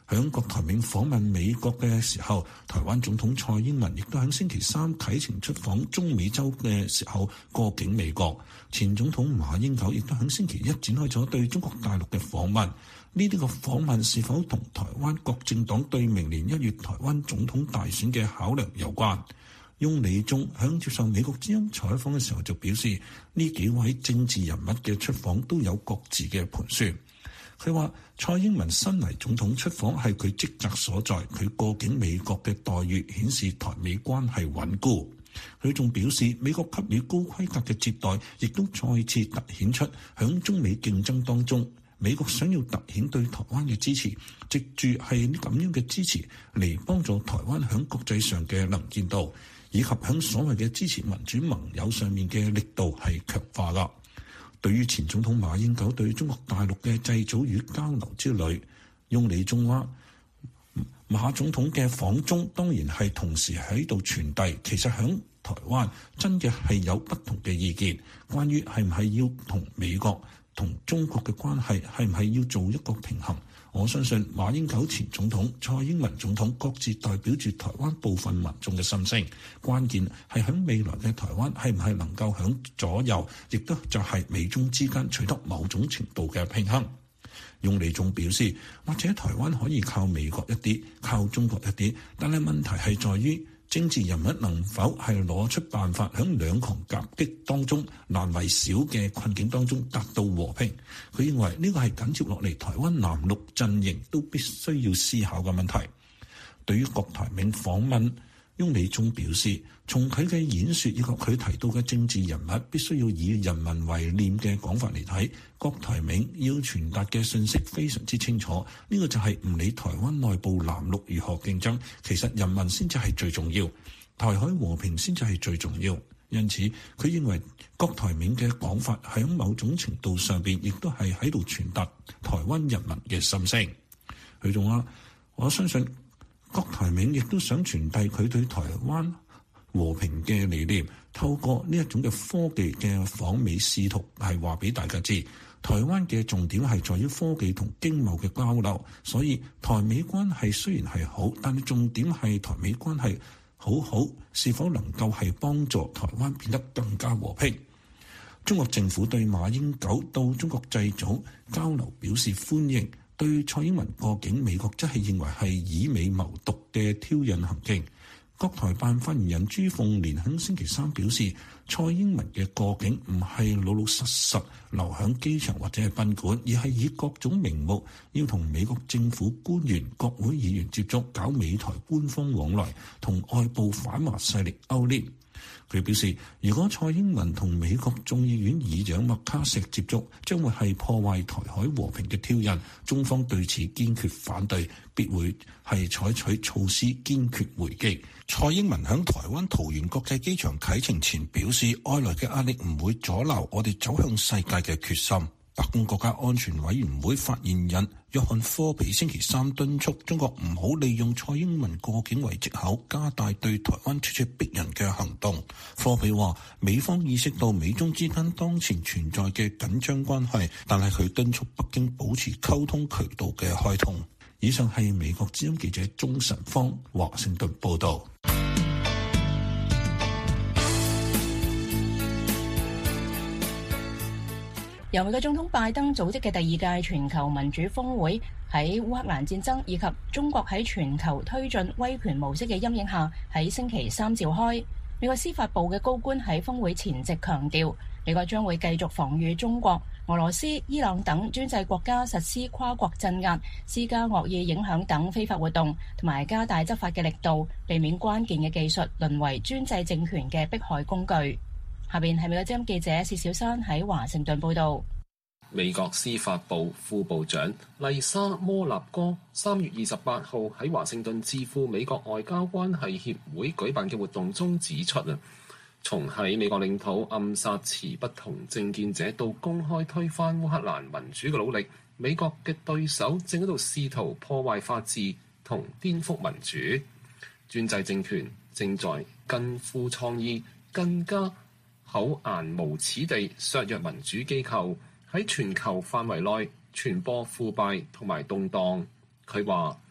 響郭台銘訪問美國嘅時候，台灣總統蔡英文亦都喺星期三啟程出訪中美洲嘅時候過境美國。前總統馬英九亦都喺星期一展開咗對中國大陸嘅訪問。呢啲個訪問是否同台灣各政黨對明年一月台灣總統大選嘅考量有關？翁理忠響接受美國之音採訪嘅時候就表示，呢幾位政治人物嘅出訪都有各自嘅盤算。佢話蔡英文身為總統出訪係佢職責所在，佢過境美國嘅待遇顯示台美關係穩固。佢仲表示，美國給予高規格嘅接待，亦都再次凸顯出響中美競爭當中，美國想要凸顯對台灣嘅支持，藉住係咁樣嘅支持嚟幫助台灣響國際上嘅能見度，以及響所謂嘅支持民主盟友上面嘅力度係強化啦。對於前總統馬英九對中國大陸嘅祭祖與交流之旅，翁理忠話馬總統嘅訪中當然係同時喺度傳遞，其實響台灣真嘅係有不同嘅意見，關於係唔係要同美國同中國嘅關係係唔係要做一個平衡。我相信馬英九前總統、蔡英文總統各自代表住台灣部分民眾嘅心聲，關鍵係喺未來嘅台灣係唔係能夠響左右，亦都就係美中之間取得某種程度嘅平衡。翁理忠表示，或者台灣可以靠美國一啲，靠中國一啲，但係問題係在於政治人物能否係攞出辦法，喺兩強夾擊當中難為小嘅困境當中達到和平。佢認為呢個係緊接落嚟台灣藍綠陣營都必須要思考嘅問題。對於郭台銘訪問，翁理忠表示，從佢嘅演說以及佢提到嘅政治人物必須要以人民為念嘅講法嚟睇，郭台銘要傳達嘅信息非常之清楚。呢個就係唔理台灣內部藍綠如何競爭，其實人民先至係最重要，台海和平先至係最重要。因此，佢認為郭台銘嘅講法喺某種程度上邊，亦都係喺度傳達台灣人民嘅心聲。佢仲話：我相信郭台銘亦都想傳遞佢對台灣和平嘅理念，透過呢一種嘅科技嘅訪美試圖係話俾大家知，台灣嘅重點係在於科技同經貿嘅交流，所以台美關係雖然係好，但係重點係台美關係好好是否能夠係幫助台灣變得更加和平。中國政府對馬英九到中國祭祖交流表示歡迎，對蔡英文過境美國則係認為係以美謀獨嘅挑釁行徑。國台辦發言人朱鳳蓮喺星期三表示，蔡英文嘅過境唔係老老實實留響機場或者係賓館，而係以各種名目要同美國政府官員、國會議員接觸，搞美台官方往來，同外部反華勢力勾連。佢表示，如果蔡英文同美國眾議院議長麥卡錫接觸，將會係破壞台海和平嘅挑釁，中方對此堅決反對，必會係採取措施堅決回擊。蔡英文響台灣桃園國際機場啟程前表示，外來嘅壓力唔會阻撓我哋走向世界嘅決心。白宮國家安全委員會發言人約翰科比星期三敦促中國唔好利用蔡英文過境為藉口，加大對台灣咄咄逼人嘅行動。科比話，美方意識到美中之間當前存在嘅緊張關係，但係佢敦促北京保持溝通渠道嘅開通。以上係美國之音記者鍾晨芳華盛頓報道。
由美國總統拜登組織嘅第二屆全球民主峰會喺烏克蘭戰爭以及中國喺全球推進威權模式嘅陰影下，喺星期三召開。美國司法部嘅高官喺峰會前夕強調，美國將會繼續防禦中國、俄羅斯、伊朗等專制國家實施跨國鎮壓、施加惡意影響等非法活動，同埋加大執法嘅力度，避免關鍵嘅技術淪為專制政權嘅迫害工具。下邊係美國之音記者薛小珊喺華盛頓報道。
美國司法部副部長麗莎摩納哥三月二十八號喺華盛頓智庫美國外交關係協會舉辦嘅活動中指出啊，從喺美國領土暗殺持不同政見者到公開推翻烏克蘭民主嘅努力，美國嘅對手正喺度試圖破壞法治同顛覆民主，專制政權正在更富創意、更加厚顏無恥地削弱民主機構，喺全球範圍內傳播腐敗同埋動盪。佢話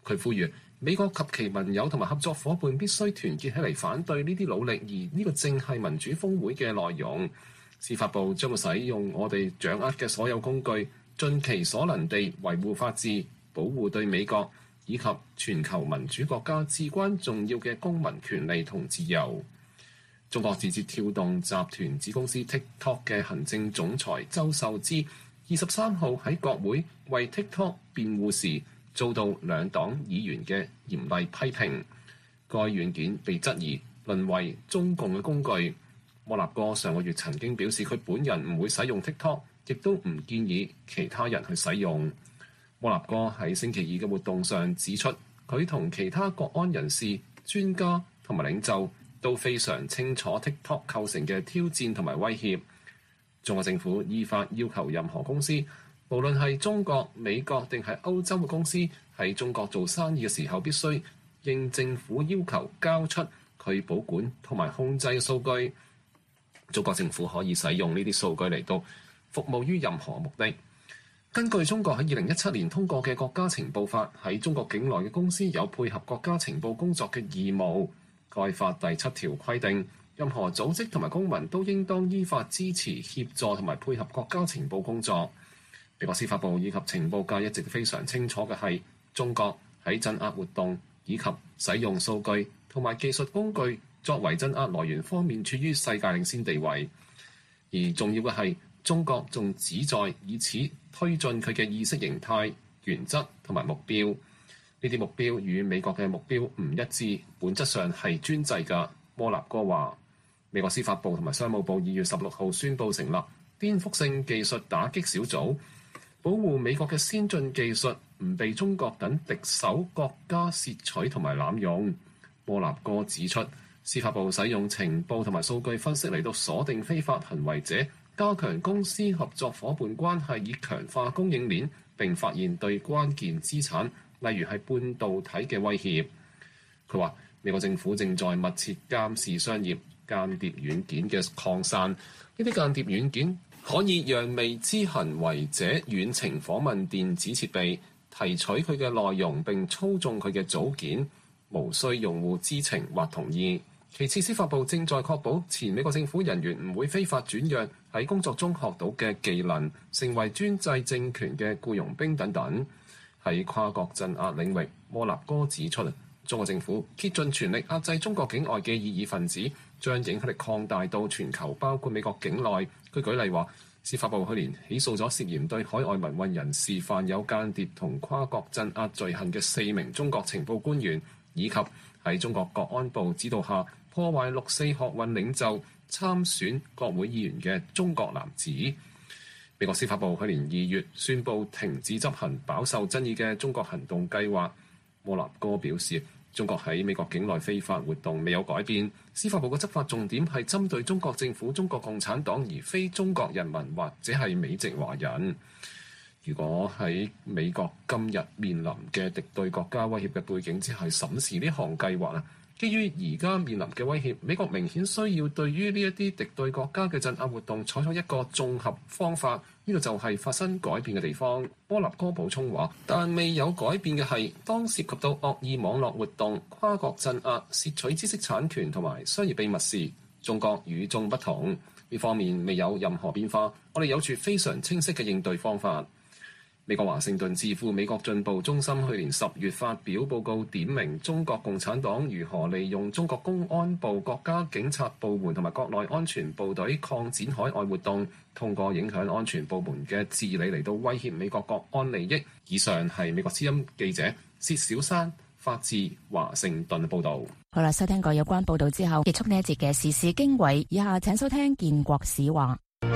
佢呼籲美國及其盟友同埋合作伙伴必須團結起嚟反對呢啲努力，而呢個正係民主峰會嘅內容。司法部將會使用我哋掌握嘅所有工具，盡其所能地維護法治，保護對美國以及全球民主國家至關重要嘅公民權利同自由。中國字節跳動集團子公司 TikTok 嘅行政總裁周受資二十三號喺國會為 TikTok 辯護時，遭到兩黨議員嘅嚴厲批評。該軟件被質疑淪為中共嘅工具。摩納哥上個月曾經表示，佢本人唔會使用 TikTok， 亦都唔建議其他人去使用。摩納哥喺星期二嘅活動上指出，佢同其他國安人士、專家同埋領袖都非常清楚 TikTok 構成嘅挑戰同埋威脅。中國政府依法要求任何公司，無論係中國、美國定係歐洲嘅公司，喺中國做生意嘅時候，必須應政府要求交出佢保管同埋控制嘅數據。中國政府可以使用呢啲數據嚟到服務於任何目的。根據中國喺二零一七年通過嘅國家情報法，喺中國境內嘅公司有配合國家情報工作嘅義務。該法第七條規定，任何組織同埋公民都應當依法支持、協助同埋配合國家情報工作。美國司法部以及情報界一直非常清楚嘅係，中國喺鎮壓活動以及使用數據同埋技術工具作為鎮壓來源方面處於世界領先地位。而重要嘅係，中國仲旨在以此推進佢嘅意識形態、原則同埋目標。呢啲目標與美國嘅目標唔一致，本質上係專制嘅。摩納哥話，美國司法部同埋商務部二月十六號宣布成立顛覆性技術打擊小組，保護美國嘅先進技術唔被中國等敵手國家竊取同埋濫用。摩納哥指出，司法部使用情報同埋數據分析嚟到鎖定非法行為者，加強公司合作伙伴關係，以強化供應鏈，並發現對關鍵資產，例如係半導體嘅威脅。佢話，美國政府正在密切監視商業間諜軟件嘅擴散，呢啲間諜軟件可以讓未知行為者遠程訪問電子設備，提取佢嘅內容並操縱佢嘅組件，無需用戶知情或同意。其次，司法部正在確保前美國政府人員唔會非法轉讓喺工作中學到嘅技能，成為專制政權嘅僱傭兵等等。喺跨國鎮壓領域，摩納哥指出，中國政府竭盡全力壓制中國境外嘅異議分子，將影響力擴大到全球，包括美國境內。佢舉例話，司法部去年起訴咗涉嫌對海外民運人士犯有間諜同跨國鎮壓罪行嘅四名中國情報官員，以及喺中國國安部指導下破壞六四學運領袖參選國會議員嘅中國男子。美國司法部去年二月宣布停止執行飽受爭議嘅中國行動計劃。摩納哥表示，中國喺美國境內非法活動未有改變，司法部嘅執法重點係針對中國政府、中國共產黨，而非中國人民或者係美籍華人。如果喺美國今日面臨嘅敵對國家威脅嘅背景之下審視呢項計劃啊，基於而家面臨嘅威脅，美國明顯需要對於呢一啲敵對國家嘅鎮壓活動採取一個綜合方法。呢個就係發生改變嘅地方。摩納哥補充話，但未有改變嘅係，當涉及到惡意網絡活動、跨國鎮壓、竊取知識產權同埋商業秘密時，中國與眾不同。呢方面未有任何變化，我哋有住非常清晰嘅應對方法。美國華盛頓智庫美國進步中心去年十月發表報告，點明中國共產黨如何利用中國公安部、國家警察部門同埋國內安全部隊擴展海外活動，通過影響安全部門嘅治理嚟到威脅美國國安利益。以上係美國之音記者薛小山發自華盛頓報導。
好啦，收聽過有關報導之後，結束呢一節嘅時事經緯。以下請收聽建國史話。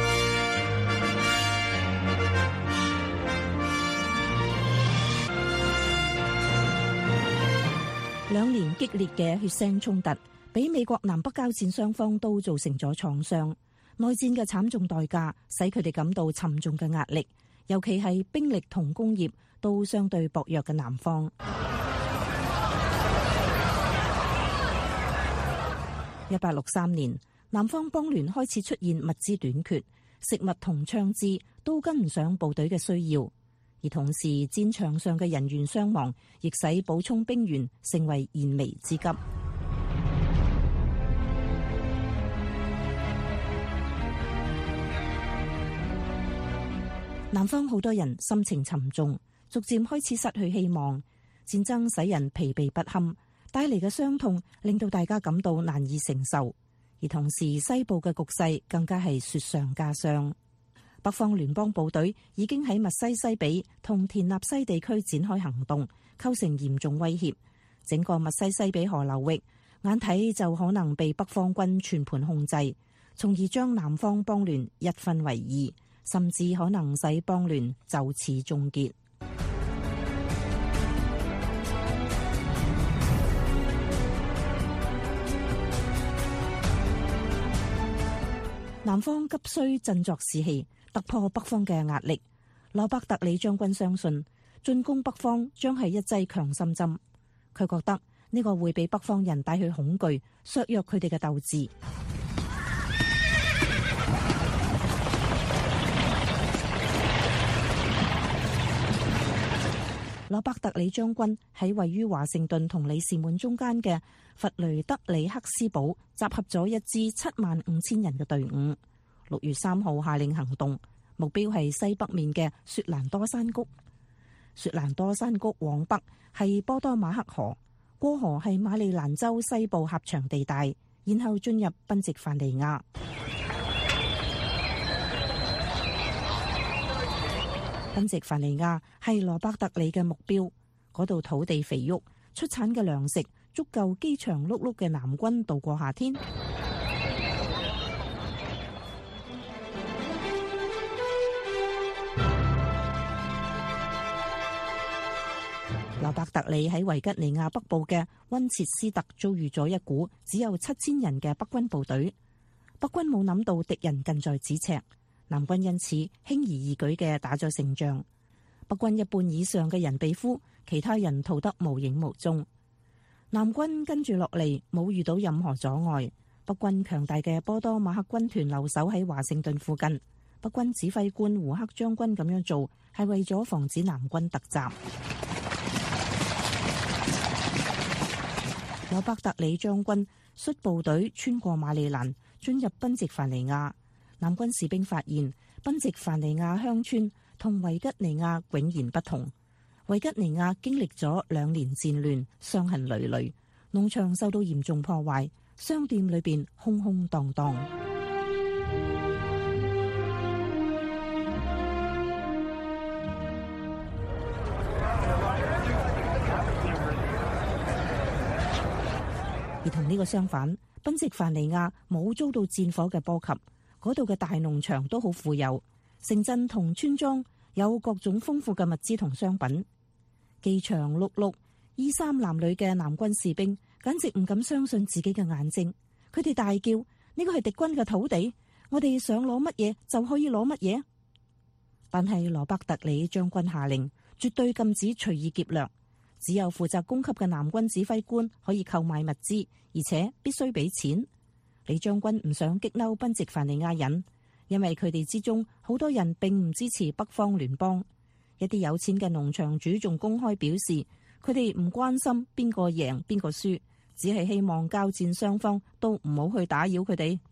兩年激烈嘅血腥衝突，俾美國南北交戰雙方都造成咗創傷。內戰嘅慘重代價，使佢哋感到沉重嘅壓力，尤其係兵力同工業都相對薄弱嘅南方。一八六三年，南方邦聯開始出現物資短缺，食物同槍支都跟唔上部隊嘅需要。 而同時戰場上嘅人員傷亡，亦使補充兵員成為燃眉之急。南方好多人心情沉重，逐漸開始失去希望。戰爭使人疲憊不堪，帶嚟嘅傷痛令到大家感到難以承受。而同時西部嘅局勢更加係雪上加霜。北方聯邦部隊已經喺密西西比同田納西地區展開行動，構成嚴重威脅。整個密西西比河流域眼睇就可能被北方軍全盤控制，從而將南方邦聯一分為二，甚至可能使邦聯就此終結。南方急需振作士氣，突破北方嘅壓力。羅伯特里將軍相信進攻北方將係一劑強心針，佢覺得呢個會俾北方人帶去恐懼，削弱佢哋嘅鬥志。羅伯特里將軍喺位於華盛頓同里士滿中間嘅弗雷德里克斯堡集合咗一支七萬五千人嘅隊伍，六月三號下令行動，目標係西北面嘅雪蘭多山谷。雪蘭多山谷往北係波多馬克河，過河係馬里蘭州西部狹長地帶，然後進入賓夕凡尼亞。賓夕凡尼亞係羅伯特里嘅目標，嗰度土地肥沃，出產嘅糧食足夠飢腸轆轆嘅南軍度過夏天。羅伯特里喺維吉尼亞北部嘅溫切斯特遭遇咗一股只有七千人嘅北軍部隊，北軍冇諗到敵人近在咫尺。南軍因此輕而易舉嘅打咗勝仗，北軍一半以上嘅人被俘，其他人逃得無影無蹤。南軍跟住落嚟冇遇到任何阻礙，北軍強大嘅波多馬克軍團留守喺華盛頓附近。北軍指揮官胡克將軍咁樣做係為咗防止南軍突襲。羅伯特里將軍率部隊穿過馬里蘭，進入賓夕凡尼亞。南軍士兵發現賓夕凡尼亞鄉村同維吉尼亞迥然不同。維吉尼亞經歷咗兩年戰亂，傷痕累累，農場受到嚴重破壞，商店裏邊空空蕩蕩。而同呢個相反，賓夕凡尼亞冇遭到戰火嘅波及。嗰度嘅大農場都好富有，城鎮同村莊有各種豐富嘅物資同商品。飢腸轆轆、衣衫襤褸嘅南軍士兵簡直唔敢相信自己嘅眼睛，佢哋大叫：呢個係敵軍嘅土地，我哋想攞乜嘢就可以攞乜嘢。但係羅伯特里將軍下令，絕對禁止隨意劫掠，只有負責供給嘅南軍指揮官可以購買物資，而且必須俾錢。李將軍唔想激嬲賓夕凡尼亞人，因為佢哋之中好多人並唔支持北方聯邦。一啲有錢嘅農場主仲公開表示，佢哋唔關心邊個贏邊個輸，只係希望交戰雙方都唔好去打擾佢哋。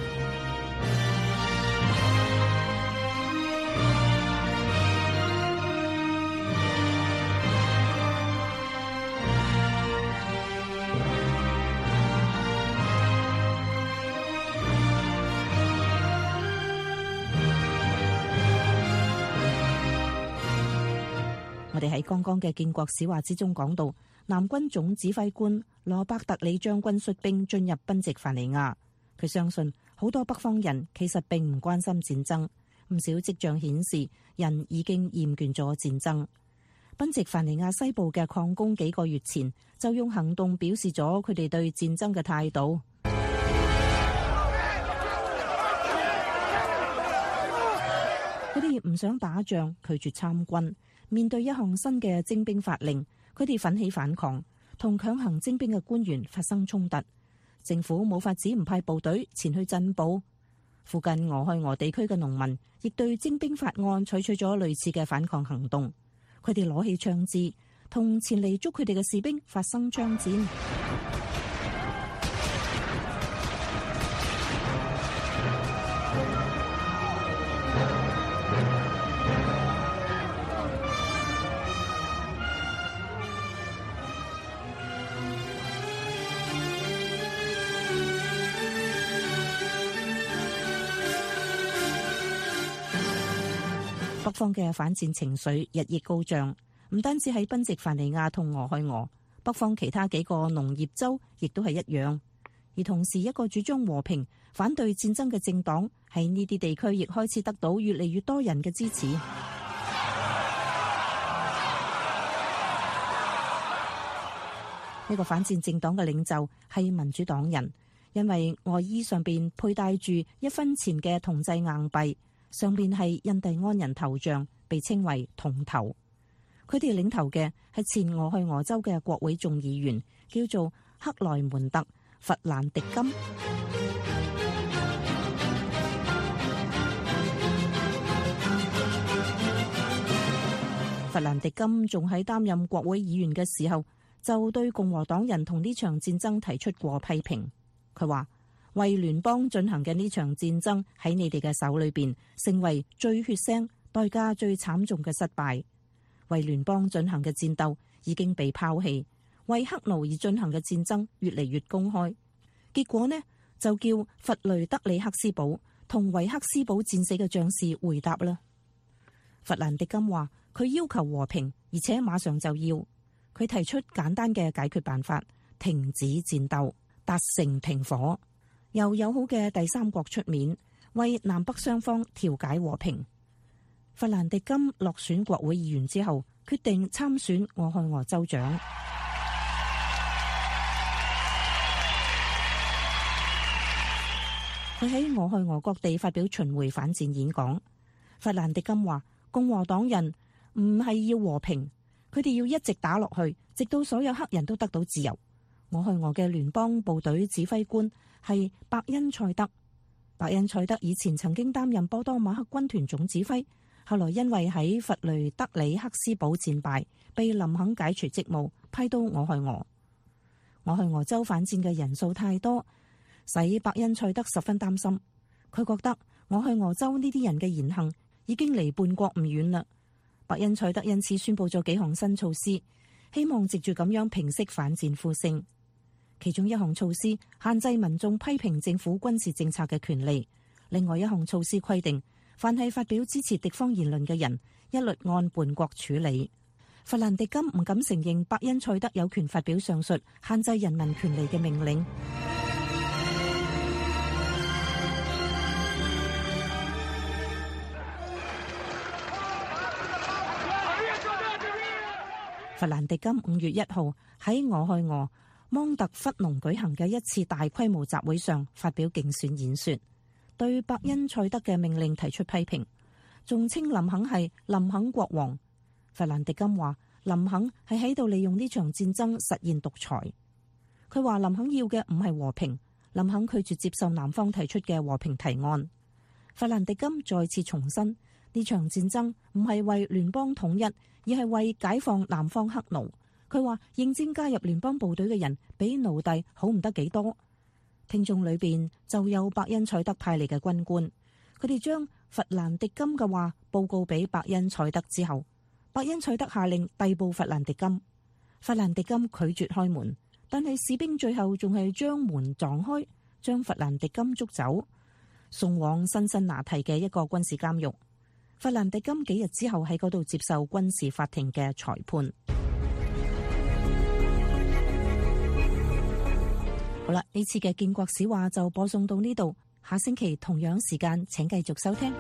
我哋喺剛剛嘅建國史話之中講到，南軍總指揮官羅伯特里將軍率兵進入賓夕凡尼亞。佢相信好多北方人其實並唔關心戰爭，唔少跡象顯示人已經厭倦咗戰爭。賓夕凡尼亞西部嘅礦工幾個月前就用行動表示咗佢哋對戰爭嘅態度。佢哋唔想打仗，拒絕參軍。面對一項新嘅徵兵法令，佢哋奮起反抗，同強行徵兵嘅官員發生衝突。政府冇法子唔派部隊前去鎮暴。 附近俄亥俄地區嘅農民亦對徵兵法案採取咗類似嘅反抗行動。佢哋攞起槍支，同前嚟捉佢哋嘅士兵發生槍戰。北方嘅反戰情緒日益高漲，唔單止喺賓夕凡尼亞同俄亥俄，北方其他幾個農業州亦都係一樣。而同時，一個主張和平、反對戰爭嘅政黨喺呢啲地區亦開始得到越嚟越多人嘅支持。呢個反戰政黨嘅領袖係民主黨人，因為外衣上邊佩戴住一分錢嘅銅製硬幣，上邊係印第安人頭像，被稱為銅頭。佢哋領頭嘅係前俄亥俄州嘅國會眾議員，叫做克萊門特·弗蘭迪金。弗蘭迪金仲喺擔任國會議員嘅時候，就對共和黨人同呢場戰爭提出過批評。佢話：為聯邦進行嘅呢場戰爭喺你哋嘅手裏邊，成為最血腥、代價最慘重嘅失敗。為聯邦進行嘅戰鬥已經被拋棄，為黑奴而進行嘅戰爭越嚟越公開。結果呢，就叫弗雷德里克斯堡同維克斯堡戰死嘅將士回答啦。弗蘭迪金話：佢要求和平，而且馬上就要。佢提出簡單嘅解決辦法：停止戰鬥，達成停火。由友好嘅第三國出面，為南北雙方調解和平。弗蘭迪金落選國會議員之後，決定參選俄亥俄州長。佢喺俄亥俄各地發表巡迴反戰演講。弗蘭迪金話：共和黨人唔係要和平，佢哋要一直打落去，直到所有黑人都得到自由。俄亥俄嘅聯邦部隊指揮官係伯恩賽德。伯恩賽德以前曾經擔任波多馬克軍團總指揮，後來因為喺弗雷德里克斯堡戰敗，被林肯解除職務，派到俄亥俄。俄亥俄州反戰嘅人數太多，使伯恩賽德十分擔心。佢覺得俄亥俄州呢啲人嘅言行已經離叛國唔遠啦。伯恩賽德因此宣布咗幾項新措施，希望藉住咁樣平息反戰呼聲。其中一項措施限制民眾批評政府軍事政策嘅權利，另外一項措施規定，凡係發表支持敵方言論嘅人，一律按叛國處理。弗蘭迪金唔敢承認伯恩賽德有權發表上述限制人民權利嘅命令。弗蘭迪金五月一號喺俄亥俄芒特弗農舉行嘅一次大規模集會上發表競選演說，對伯恩賽德嘅命令提出批評，仲稱林肯係林肯國王。弗蘭迪金話林肯係喺度利用呢場戰爭實現獨裁。佢話林肯要嘅唔係和平，林肯拒絕接受南方提出嘅和平提案。弗蘭迪金再次重申，呢場戰爭唔係為聯邦統一，而係為解放南方黑奴。佢話應徵加入聯邦部隊嘅人比奴隸好唔得幾多。聽眾裏邊就有伯恩賽德派嚟嘅軍官，佢哋將弗蘭迪金嘅話報告俾伯恩賽德之後，伯恩賽德下令逮捕弗蘭迪金。弗蘭迪金拒絕開門，但係士兵最後仲係將門撞開，將弗蘭迪金捉走，送往辛辛那提嘅一個軍事監獄。弗蘭迪金幾日之後喺嗰度接受軍事法庭嘅裁判。好啦，呢次嘅建國史話就播送到呢度，下星期同樣時間請繼續收聽。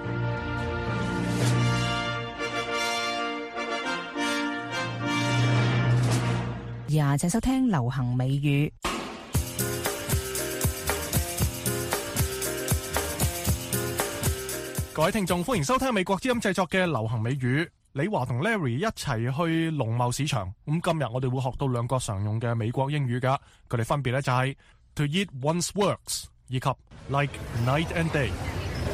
呀，請收聽流行美語。
各位聽眾，歡迎收聽美國之音製作嘅流行美語。李華同 Larry 一齊去農貿市場，咁今日我哋會學到兩個常用嘅美國英語噶，佢哋分別咧就係 To eat one's works 以及 Like night and day。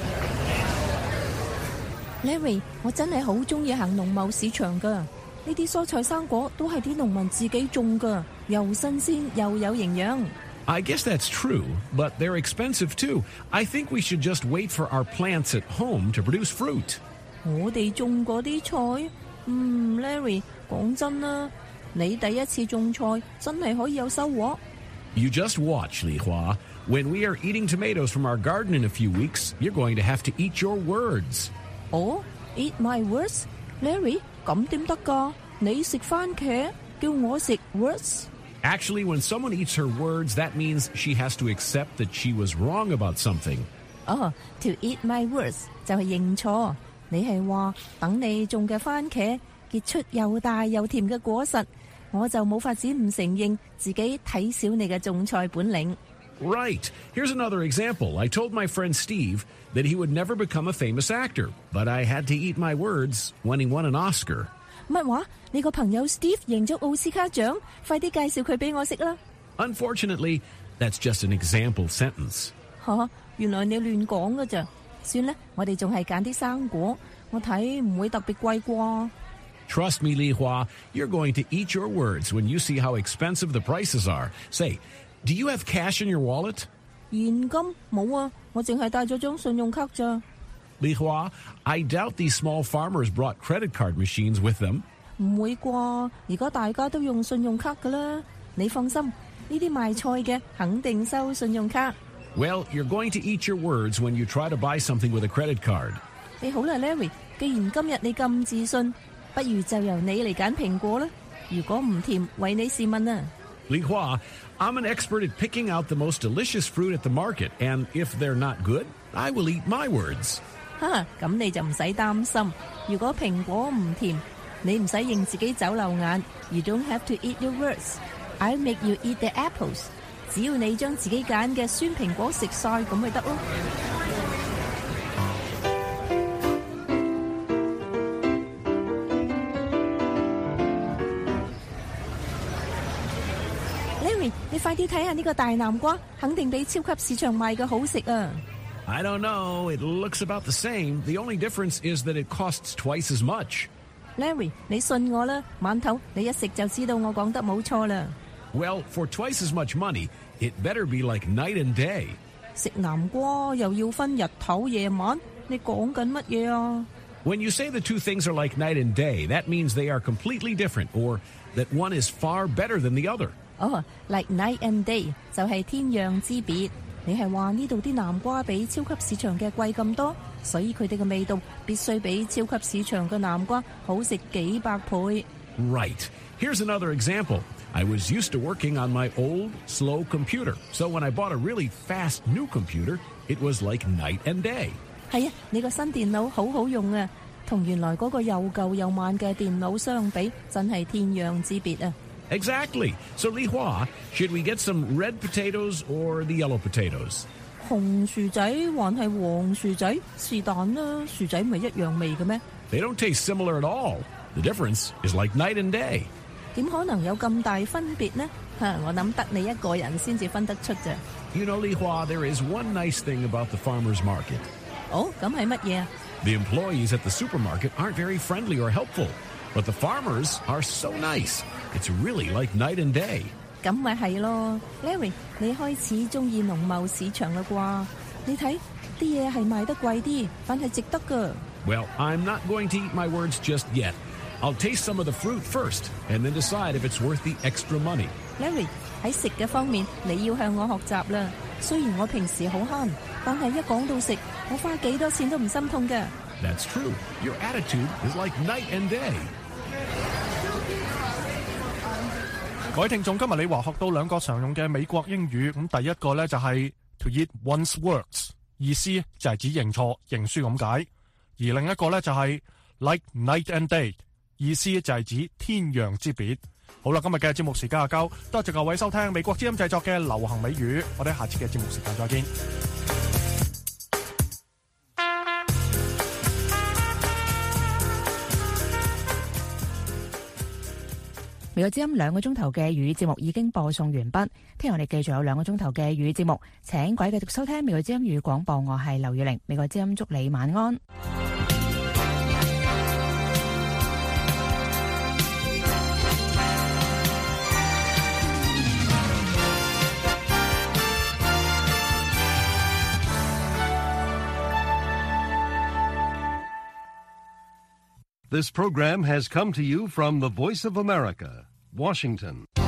Larry， 我真係好中意行農貿市場噶，呢啲蔬菜生果都係啲農民自己種噶，又新鮮又有營養。
I guess that's true, but they're expensive too. I think we should just wait for our plants at home to produce fruit.
我哋種嗰啲菜，嗯 ，Larry， 講真啦，你第一次種菜真係可以有收穫。
You just watch, Li Hua. When we are eating tomatoes from our garden in a few weeks, you're going to have to eat your words.
哦 ，eat my words， Larry， 咁點得㗎？你食番茄，叫我食 words。Actually,
when someone eats her words, that means she has to accept that she was wrong about something.
哦、oh, ，to eat my words 就係認錯。你係話等你種嘅番茄結出又大又甜嘅果實，我就冇法子唔承認自己睇小你嘅種菜本領。
Right. Here's another example. I told my friend Steve that he would never become a famous actor, but I had to eat my words when he won an Oscar.
乜話？你個朋友 Steve 贏咗奧斯卡獎，快啲介紹佢俾我識啦。
Unfortunately, that's just an example sentence.
吓，原來你亂講㗎咋？算啦，我哋仲係揀啲生果，我睇唔會特別貴啩。
Trust me, Li Hua, you're going to eat your words when you see how expensive the prices are. Say, do you have cash in your wallet?
現金冇啊，我淨係帶咗張信用卡咋。
Li Hua, I doubt these small farmers brought credit card machines with them.
唔會啩？而家大家都用信用卡㗎啦。你放心，呢啲賣菜嘅肯定收信用卡。
Well, you're going to eat your words when you try to buy something with a credit card.
你好啦 ，Larry， 既然今日你咁自信，不如就由你嚟揀蘋果啦。如果唔甜，為你試問啊。
Li Hua, I'm an expert at picking out the most delicious fruit at the market, and if they're not good, I will eat my words.
哈，咁你就唔使擔心。如果蘋果唔甜，你唔使認自己走漏眼。You don't have to eat your words. I'll make you eat the apples. 只要你將自己揀嘅酸蘋果食晒，咁咪得咯。Larry， 你快啲睇下呢個大南瓜，肯定比超級市場賣嘅好食啊！
I don't know. It looks about the same. The only difference is that it costs twice as much.
Larry， 你信我啦，饅頭，你一食就知道我講得冇錯啦。
Well, for twice as much money, it better be like night and day.
食南瓜又要分日頭夜晚，你講緊乜嘢啊？
When you say the two things are like night and day, that means they are completely different, or that one is far better than the other.
哦、oh, ，like night and day 就係天壤之別。你係話呢度啲南瓜比超級市場嘅貴咁多，所以佢哋嘅味道必須比超級市場嘅南瓜好食幾百倍。
Right. Here's another example. I was used to working on my old, slow computer, so when I bought a really fast new computer, it was like night and day.
係啊，你個新電腦好好用啊，同原來嗰個又舊又慢嘅電腦相比，真係天壤之別啊！
Exactly. So, Li Hua, should we get some red potatoes or the yellow potatoes?
紅薯仔還係黃薯仔？是但啦，薯仔唔係一樣味嘅咩？
They don't taste similar at all. The difference is like night and day.
點可能有咁大分別呢？嚇，我諗得你一個人先至分得出啫。
You know, Li Hua, there is one nice thing about the farmer's market.
哦，咁係乜嘢啊？
The employees at the supermarket aren't very friendly or helpful, but the farmers are so nice. It's really like night and day.
咁咪係咯 ，Larry， 你開始中意農貿市場啦啩？你睇啲嘢係賣得貴啲，但係值得㗎。
Well, I'm not going to eat my words just yet. I'll taste some of the fruit first, and then decide if it's worth the extra money.
Larry， 喺食嘅方面，你要向我學習啦。雖然我平時好慳，但係一講到食，我花幾多錢都唔心痛㗎。
That's true. Your attitude is like night and day.
各位聽眾，今日李華學到兩個常用嘅美國英語，咁第一個咧就係 to eat one's words， 意思就係指認錯、認輸咁解；而另一個咧就係 like night and day， 意思就係指天壤之別。好啦，今日嘅節目時間就夠，多謝各位收聽美國之音製作嘅流行美語，我哋下次嘅節目時間再見。
美國之音兩個鐘頭嘅語節目已經播送完畢，聽日我哋繼續有兩個鐘頭嘅語節目，請各位繼續收聽美國之音語廣播，我係劉月玲，美國之音祝你晚安。
This program has come to you from the Voice of America, Washington.